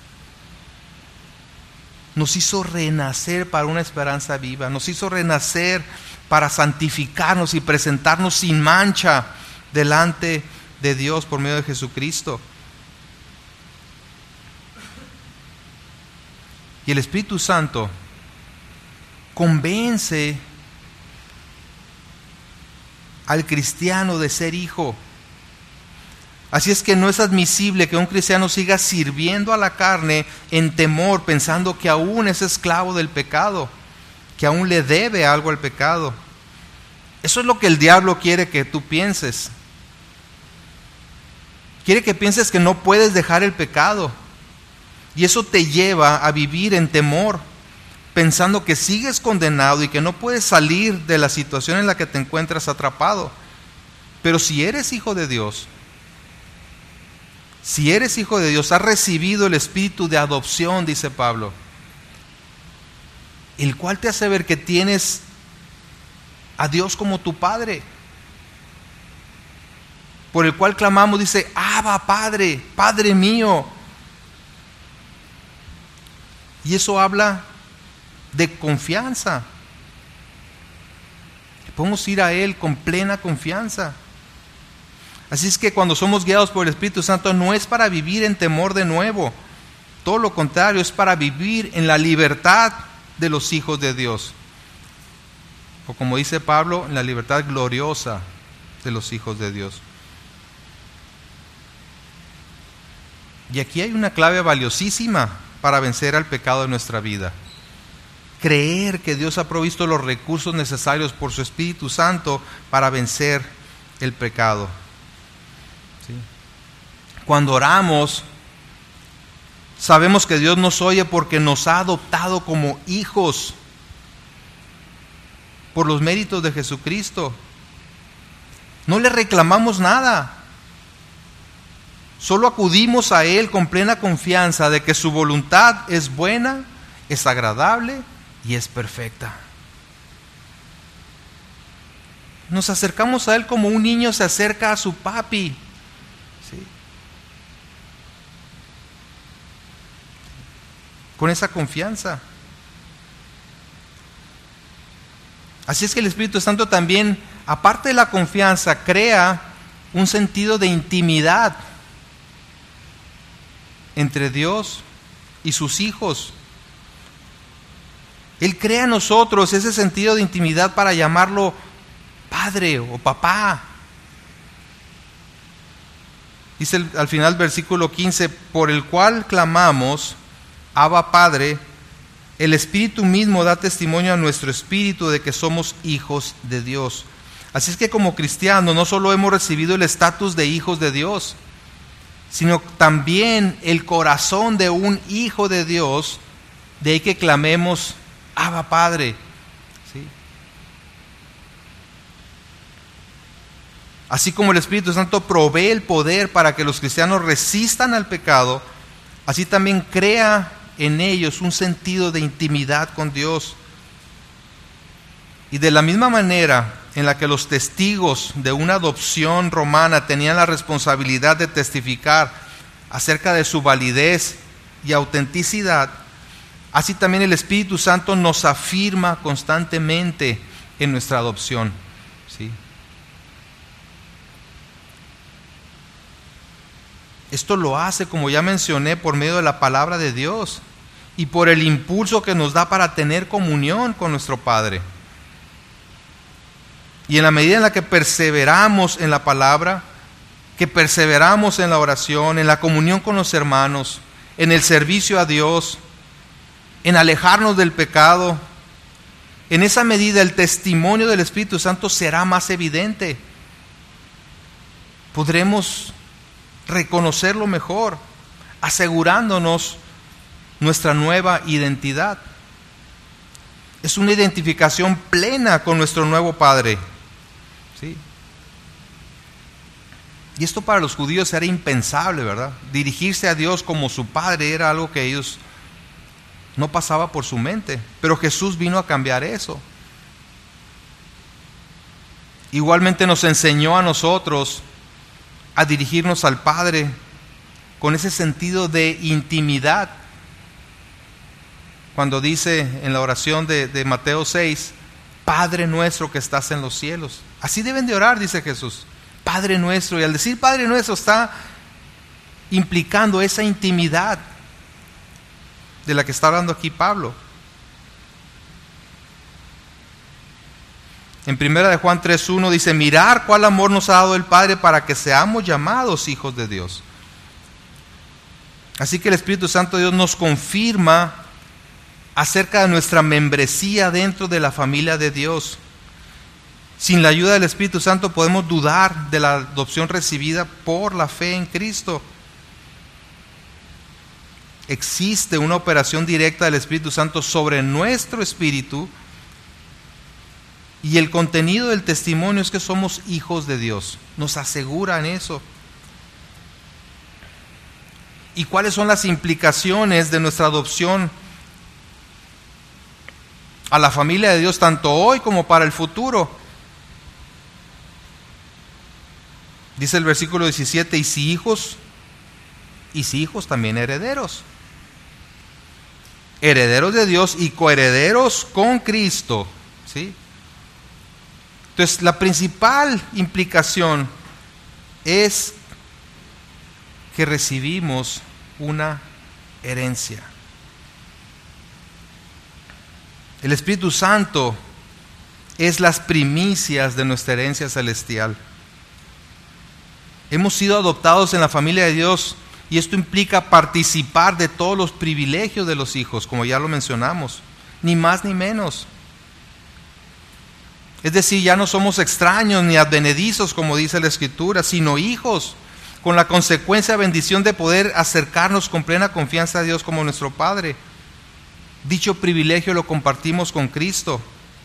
Nos hizo renacer para una esperanza viva, nos hizo renacer para santificarnos y presentarnos sin mancha delante de Dios por medio de Jesucristo. Y el Espíritu Santo convence al cristiano de ser hijo. Así es que no es admisible que un cristiano siga sirviendo a la carne en temor, pensando que aún es esclavo del pecado, que aún le debe algo al pecado. Eso es lo que el diablo quiere que tú pienses. Quiere que pienses que no puedes dejar el pecado. Y eso te lleva a vivir en temor, pensando que sigues condenado y que no puedes salir de la situación en la que te encuentras atrapado. Pero si eres hijo de Dios, si eres hijo de Dios, has recibido el espíritu de adopción, dice Pablo, el cual te hace ver que tienes a Dios como tu Padre, por el cual clamamos, dice: Abba, Padre, Padre mío. Y eso habla de confianza. Podemos ir a Él con plena confianza. Así es que cuando somos guiados por el Espíritu Santo, no es para vivir en temor de nuevo. Todo lo contrario, es para vivir en la libertad de los hijos de Dios. O como dice Pablo, en la libertad gloriosa de los hijos de Dios. Y aquí hay una clave valiosísima para vencer al pecado de nuestra vida. Creer que Dios ha provisto los recursos necesarios por su Espíritu Santo para vencer el pecado. ¿Sí? Cuando oramos, sabemos que Dios nos oye porque nos ha adoptado como hijos por los méritos de Jesucristo. No le reclamamos nada. Solo acudimos a Él con plena confianza de que su voluntad es buena, es agradable y es perfecta. Nos acercamos a Él como un niño se acerca a su papi. ¿Sí? Con esa confianza. Así es que el Espíritu Santo también, aparte de la confianza, crea un sentido de intimidad entre Dios y sus hijos. Él crea en nosotros ese sentido de intimidad para llamarlo Padre o Papá. Dice el, al final del versículo quince, por el cual clamamos, Abba Padre. El Espíritu mismo da testimonio a nuestro espíritu de que somos hijos de Dios. Así es que como cristianos no solo hemos recibido el estatus de hijos de Dios, sino también el corazón de un hijo de Dios, de ahí que clamemos Abba Padre. ¿Sí? Así como el Espíritu Santo provee el poder para que los cristianos resistan al pecado, así también crea en ellos un sentido de intimidad con Dios. Y de la misma manera en la que los testigos de una adopción romana tenían la responsabilidad de testificar acerca de su validez y autenticidad, así también el Espíritu Santo nos afirma constantemente en nuestra adopción. ¿Sí? Esto lo hace, como ya mencioné, por medio de la palabra de Dios y por el impulso que nos da para tener comunión con nuestro Padre. Y en la medida en la que perseveramos en la palabra, que perseveramos en la oración, en la comunión con los hermanos, en el servicio a Dios, en alejarnos del pecado, en esa medida el testimonio del Espíritu Santo será más evidente. Podremos reconocerlo mejor, asegurándonos nuestra nueva identidad. Es una identificación plena con nuestro nuevo Padre. ¿Sí? Y esto para los judíos era impensable, ¿verdad? Dirigirse a Dios como su Padre era algo que ellos no pasaba por su mente. Pero Jesús vino a cambiar eso. Igualmente nos enseñó a nosotros a dirigirnos al Padre con ese sentido de intimidad. Cuando dice en la oración de, de Mateo seis, Padre nuestro que estás en los cielos. Así deben de orar, dice Jesús. Padre nuestro. Y al decir Padre nuestro está implicando esa intimidad de la que está hablando aquí Pablo. En primera de Juan tres uno dice, mirar cuál amor nos ha dado el Padre para que seamos llamados hijos de Dios. Así que el Espíritu Santo de Dios nos confirma acerca de nuestra membresía dentro de la familia de Dios. Sin la ayuda del Espíritu Santo podemos dudar de la adopción recibida por la fe en Cristo. Existe una operación directa del Espíritu Santo sobre nuestro espíritu y el contenido del testimonio es que somos hijos de Dios. Nos aseguran eso. ¿Y cuáles son las implicaciones de nuestra adopción a la familia de Dios, tanto hoy como para el futuro? Dice el versículo diecisiete, y si hijos, y si hijos también herederos. Herederos de Dios y coherederos con Cristo. ¿Sí? Entonces, la principal implicación es que recibimos una herencia. El Espíritu Santo es las primicias de nuestra herencia celestial. Hemos sido adoptados en la familia de Dios Y esto implica participar de todos los privilegios de los hijos, como ya lo mencionamos, ni más ni menos. Es decir, ya no somos extraños ni advenedizos, como dice la Escritura, sino hijos, con la consecuencia bendición de poder acercarnos con plena confianza a Dios como nuestro Padre. Dicho privilegio lo compartimos con Cristo.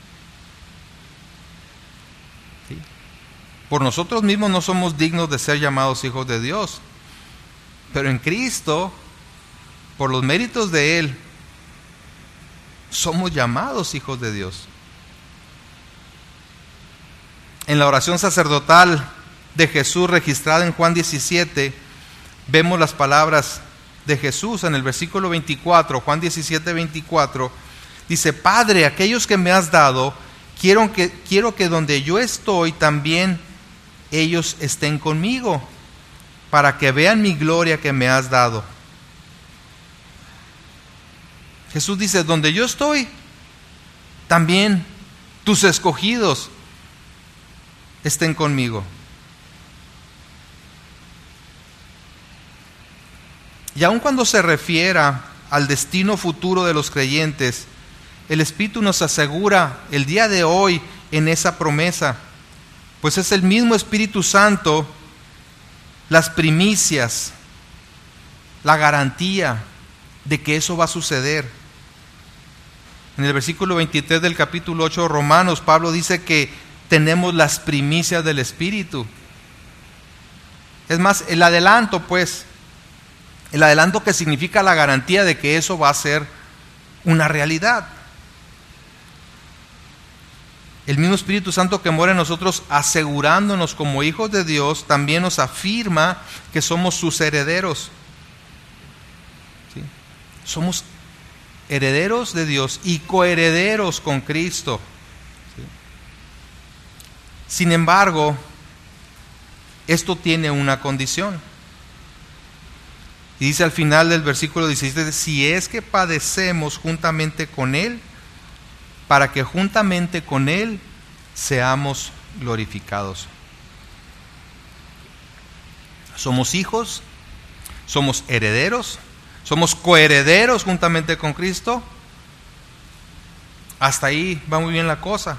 ¿Sí? Por nosotros mismos no somos dignos de ser llamados hijos de Dios, pero en Cristo, por los méritos de Él, somos llamados hijos de Dios. En la oración sacerdotal de Jesús registrada en Juan diecisiete, vemos las palabras de Jesús en el versículo veinticuatro, Juan diecisiete, veinticuatro, dice: Padre, aquellos que me has dado, quiero que, quiero que donde yo estoy también ellos estén conmigo, para que vean mi gloria que me has dado. Jesús dice: donde yo estoy, también tus escogidos estén conmigo. Y aun cuando se refiera al destino futuro de los creyentes, el Espíritu nos asegura el día de hoy en esa promesa, pues es el mismo Espíritu Santo las primicias, la garantía de que eso va a suceder. En el versículo veintitrés del capítulo ocho de Romanos, Pablo dice que tenemos las primicias del Espíritu. Es más, el adelanto, pues, el adelanto que significa la garantía de que eso va a ser una realidad. El mismo Espíritu Santo que mora en nosotros, asegurándonos como hijos de Dios, también nos afirma que somos sus herederos. ¿Sí? Somos herederos de Dios y coherederos con Cristo. ¿Sí? Sin embargo, esto tiene una condición. Y dice al final del versículo diecisiete: si es que padecemos juntamente con Él, para que juntamente con Él seamos glorificados. Somos hijos, somos herederos, somos coherederos juntamente con Cristo. Hasta ahí va muy bien la cosa.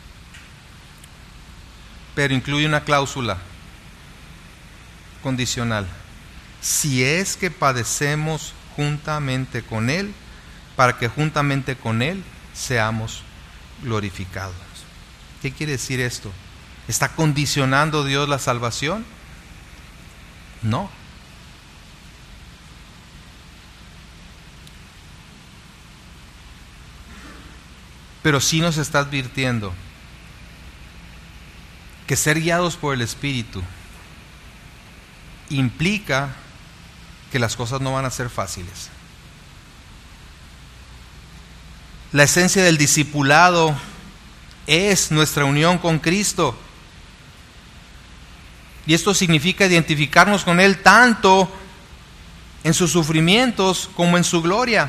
Pero incluye una cláusula condicional. Si es que padecemos juntamente con Él, para que juntamente con Él seamos glorificados. ¿Qué quiere decir esto? ¿Está condicionando Dios la salvación? No. Pero sí nos está advirtiendo que ser guiados por el Espíritu implica que las cosas no van a ser fáciles. La esencia del discipulado es nuestra unión con Cristo. Y esto significa identificarnos con Él tanto en sus sufrimientos como en su gloria.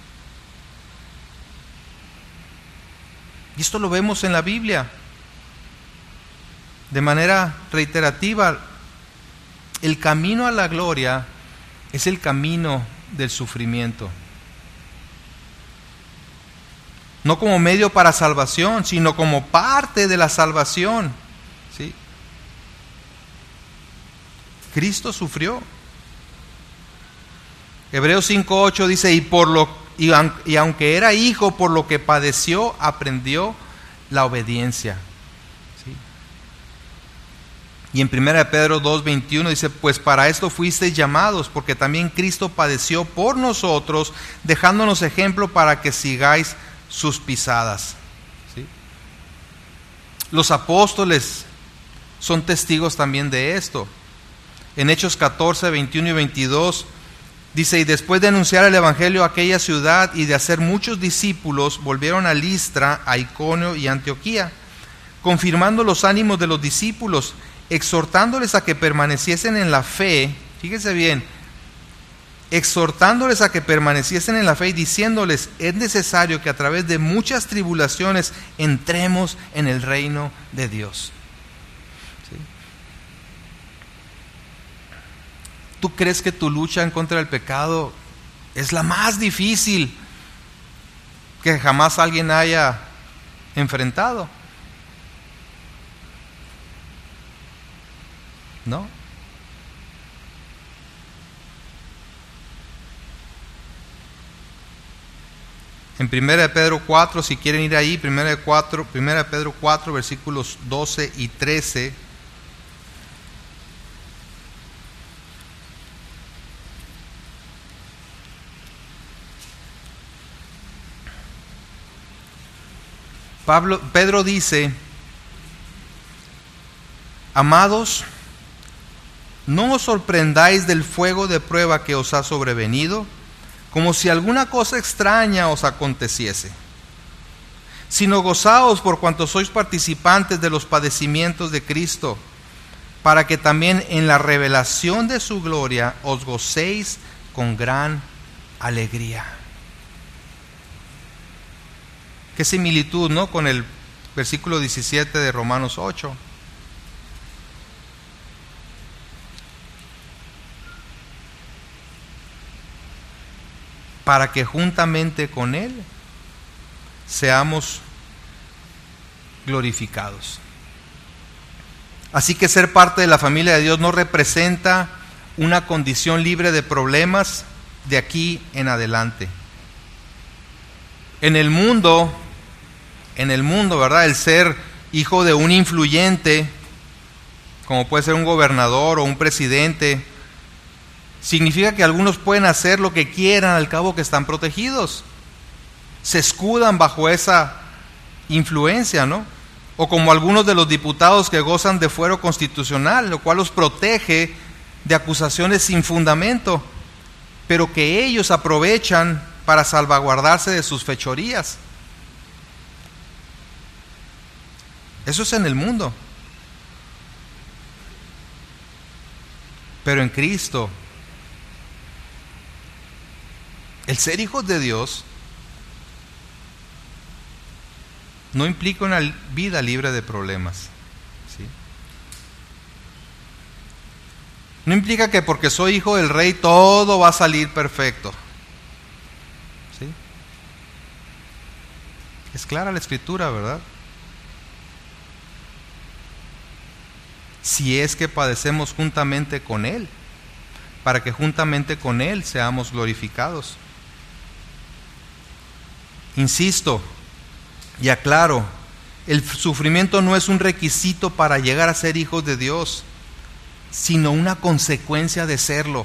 Y esto lo vemos en la Biblia. De manera reiterativa, el camino a la gloria es el camino del sufrimiento. No como medio para salvación, sino como parte de la salvación. ¿Sí? Cristo sufrió. Hebreos cinco ocho dice: y, por lo, y, y aunque era hijo, por lo que padeció, aprendió la obediencia. ¿Sí? Y en primera de Pedro dos veintiuno dice: pues para esto fuisteis llamados, porque también Cristo padeció por nosotros, dejándonos ejemplo para que sigáis sus pisadas. ¿Sí? Los apóstoles son testigos también de esto. En Hechos catorce, veintiuno y veintidós dice: y después de anunciar el evangelio a aquella ciudad y de hacer muchos discípulos, volvieron a Listra, a Iconio y Antioquía, confirmando los ánimos de los discípulos, exhortándoles a que permaneciesen en la fe. Fíjense bien, exhortándoles a que permaneciesen en la fe y diciéndoles: es necesario que a través de muchas tribulaciones entremos en el reino de Dios. ¿Sí? tú crees que tu lucha en contra del pecado es la más difícil que jamás alguien haya enfrentado. ¿No? En primera de Pedro cuatro, si quieren ir ahí, primera de, cuatro, primera de Pedro cuatro, versículos doce y trece. Pablo, Pedro dice: amados, no os sorprendáis del fuego de prueba que os ha sobrevenido, como si alguna cosa extraña os aconteciese, sino gozaos por cuanto sois participantes de los padecimientos de Cristo, para que también en la revelación de su gloria os gocéis con gran alegría. Qué similitud, ¿no?, con el versículo diecisiete de Romanos ocho. Para que juntamente con Él seamos glorificados. Así que ser parte de la familia de Dios no representa una condición libre de problemas de aquí en adelante. En el mundo, en el mundo, ¿verdad?, el ser hijo de un influyente, como puede ser un gobernador o un presidente, significa que algunos pueden hacer lo que quieran al cabo que están protegidos. Se escudan bajo esa influencia, ¿no? O como algunos de los diputados que gozan de fuero constitucional, lo cual los protege de acusaciones sin fundamento, pero que ellos aprovechan para salvaguardarse de sus fechorías. Eso es en el mundo. Pero en Cristo, el ser hijos de Dios no implica una vida libre de problemas, ¿sí? No implica que porque soy hijo del rey todo va a salir perfecto, ¿sí? Es clara la escritura, ¿verdad? Si es que padecemos juntamente con Él, para que juntamente con Él seamos glorificados. Insisto y aclaro, el sufrimiento no es un requisito para llegar a ser hijos de Dios, sino una consecuencia de serlo.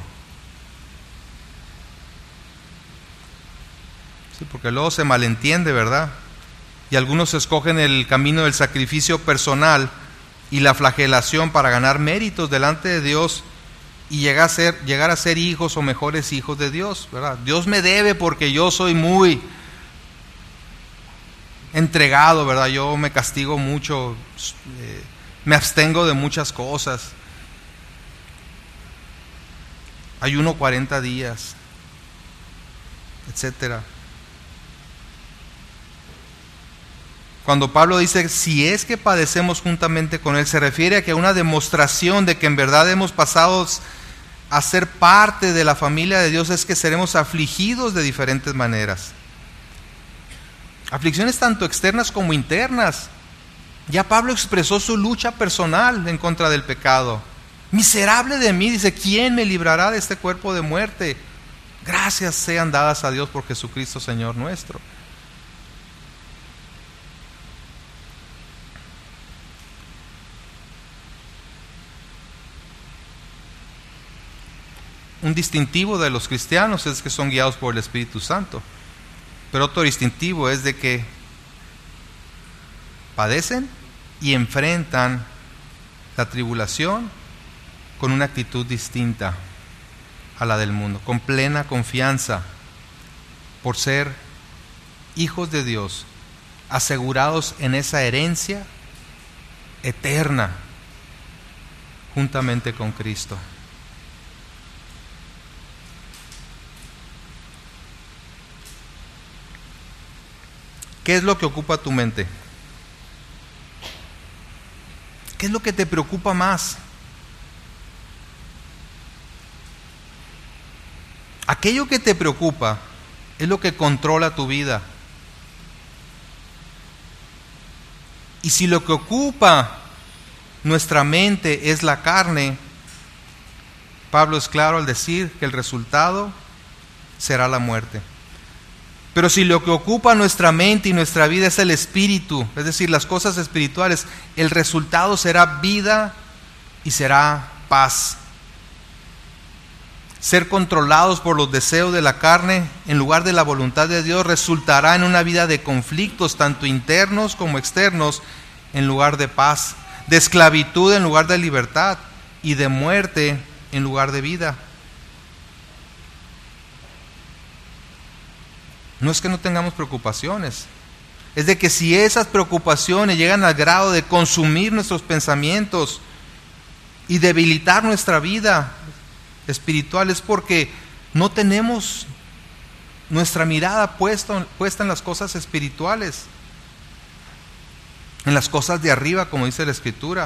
Sí, porque luego se malentiende, ¿verdad? Y algunos escogen el camino del sacrificio personal y la flagelación para ganar méritos delante de Dios y llegar a ser, llegar a ser hijos o mejores hijos de Dios, ¿verdad? Dios me debe porque yo soy muy entregado, ¿verdad? Yo me castigo mucho, eh, me abstengo de muchas cosas. Ayuno cuarenta días, etcétera. Cuando Pablo dice, si es que padecemos juntamente con Él, se refiere a que una demostración de que en verdad hemos pasado a ser parte de la familia de Dios es que seremos afligidos de diferentes maneras. Aflicciones tanto externas como internas. Ya Pablo expresó su lucha personal en contra del pecado. Miserable de mí, dice, ¿quién me librará de este cuerpo de muerte? Gracias sean dadas a Dios por Jesucristo Señor nuestro. Un distintivo de los cristianos es que son guiados por el Espíritu Santo. Pero otro distintivo es de que padecen y enfrentan la tribulación con una actitud distinta a la del mundo, con plena confianza por ser hijos de Dios, asegurados en esa herencia eterna juntamente con Cristo. ¿Qué es lo que ocupa tu mente? ¿Qué es lo que te preocupa más? Aquello que te preocupa es lo que controla tu vida. Y si lo que ocupa nuestra mente es la carne, Pablo es claro al decir que el resultado será la muerte. Pero si lo que ocupa nuestra mente y nuestra vida es el espíritu, es decir, las cosas espirituales, el resultado será vida y será paz. Ser controlados por los deseos de la carne en lugar de la voluntad de Dios resultará en una vida de conflictos, tanto internos como externos, en lugar de paz, de esclavitud en lugar de libertad y de muerte en lugar de vida. No es que no tengamos preocupaciones, es de que si esas preocupaciones llegan al grado de consumir nuestros pensamientos y debilitar nuestra vida espiritual, es porque no tenemos nuestra mirada puesta, puesta en las cosas espirituales, en las cosas de arriba, como dice la Escritura.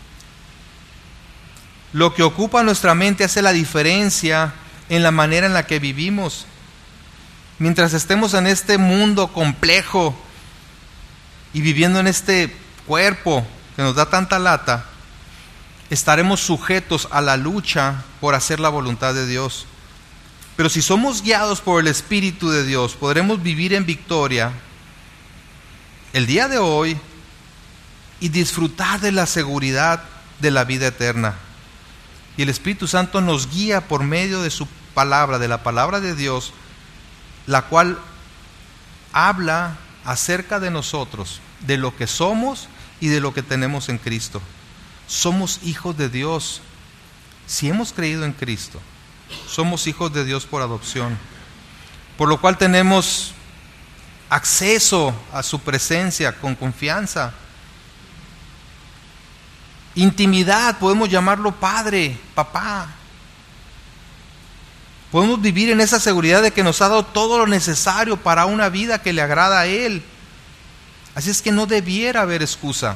Lo que ocupa nuestra mente hace la diferencia en la manera en la que vivimos. Mientras estemos en este mundo complejo y viviendo en este cuerpo que nos da tanta lata, estaremos sujetos a la lucha por hacer la voluntad de Dios. Pero si somos guiados por el Espíritu de Dios, podremos vivir en victoria el día de hoy y disfrutar de la seguridad de la vida eterna. Y el Espíritu Santo nos guía por medio de su palabra, de la palabra de Dios, la cual habla acerca de nosotros, de lo que somos y de lo que tenemos en Cristo. Somos hijos de Dios. Si hemos creído en Cristo, somos hijos de Dios por adopción, por lo cual tenemos acceso a su presencia con confianza. Intimidad, podemos llamarlo Padre, Papá. Podemos vivir en esa seguridad de que nos ha dado todo lo necesario para una vida que le agrada a Él. Así es que no debiera haber excusa.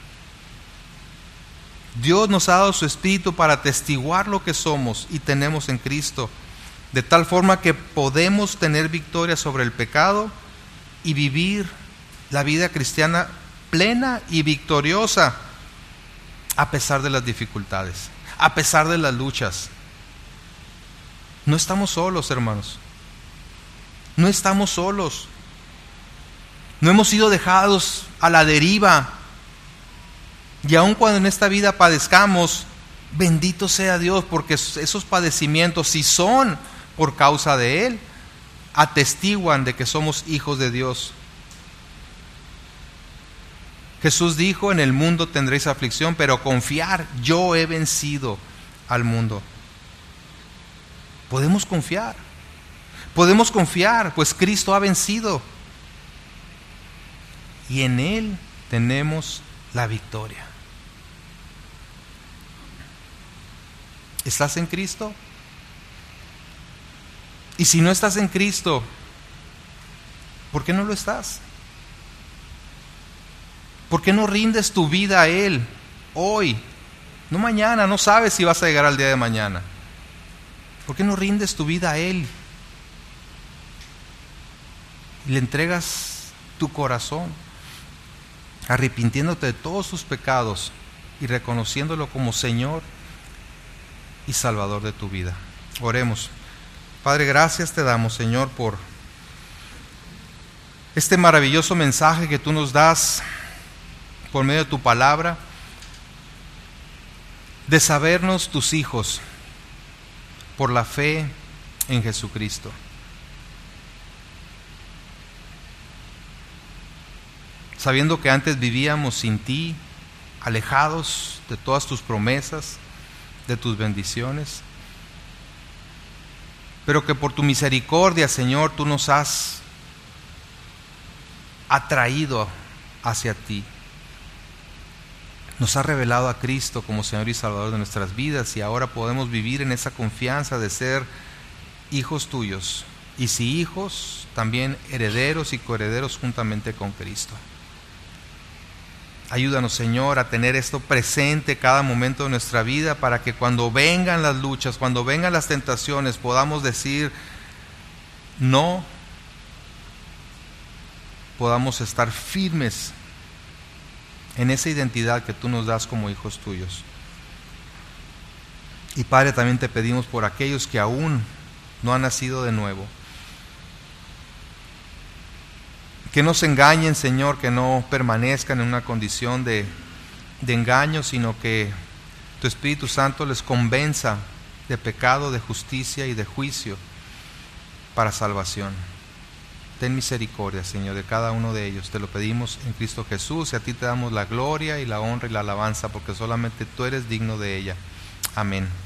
Dios nos ha dado su Espíritu para atestiguar lo que somos y tenemos en Cristo, de tal forma que podemos tener victoria sobre el pecado y vivir la vida cristiana plena y victoriosa, a pesar de las dificultades, a pesar de las luchas. No estamos solos, hermanos. No estamos solos. No hemos sido dejados a la deriva. Y aun cuando en esta vida padezcamos, bendito sea Dios, porque esos padecimientos, si son por causa de Él, atestiguan de que somos hijos de Dios. Jesús dijo: en el mundo tendréis aflicción, pero confiar, yo he vencido al mundo. Podemos confiar, podemos confiar, pues Cristo ha vencido. Y en Él tenemos la victoria. ¿Estás en Cristo? Y si no estás en Cristo, ¿por qué no lo estás? ¿Por qué no rindes tu vida a Él hoy? No mañana, no sabes si vas a llegar al día de mañana. ¿Por qué no rindes tu vida a Él? Y le entregas tu corazón, arrepintiéndote de todos tus pecados y reconociéndolo como Señor y Salvador de tu vida. Oremos. Padre, gracias te damos, Señor, por este maravilloso mensaje que tú nos das por medio de tu palabra, de sabernos tus hijos por la fe en Jesucristo. Sabiendo que antes vivíamos sin ti, alejados de todas tus promesas, de tus bendiciones, pero que por tu misericordia, Señor, tú nos has atraído hacia ti. Nos ha revelado a Cristo como Señor y Salvador de nuestras vidas, y ahora podemos vivir en esa confianza de ser hijos tuyos, y si hijos, también herederos y coherederos juntamente con Cristo. Ayúdanos, Señor, a tener esto presente cada momento de nuestra vida, para que cuando vengan las luchas, cuando vengan las tentaciones, podamos decir: no podamos estar firmes en esa identidad que tú nos das como hijos tuyos. Y Padre, también te pedimos por aquellos que aún no han nacido de nuevo, que no se engañen, Señor, que no permanezcan en una condición de, de engaño, sino que tu Espíritu Santo les convenza de pecado, de justicia y de juicio para salvación. Ten misericordia, Señor, de cada uno de ellos. Te lo pedimos en Cristo Jesús, y a ti te damos la gloria y la honra y la alabanza, porque solamente tú eres digno de ella. Amén.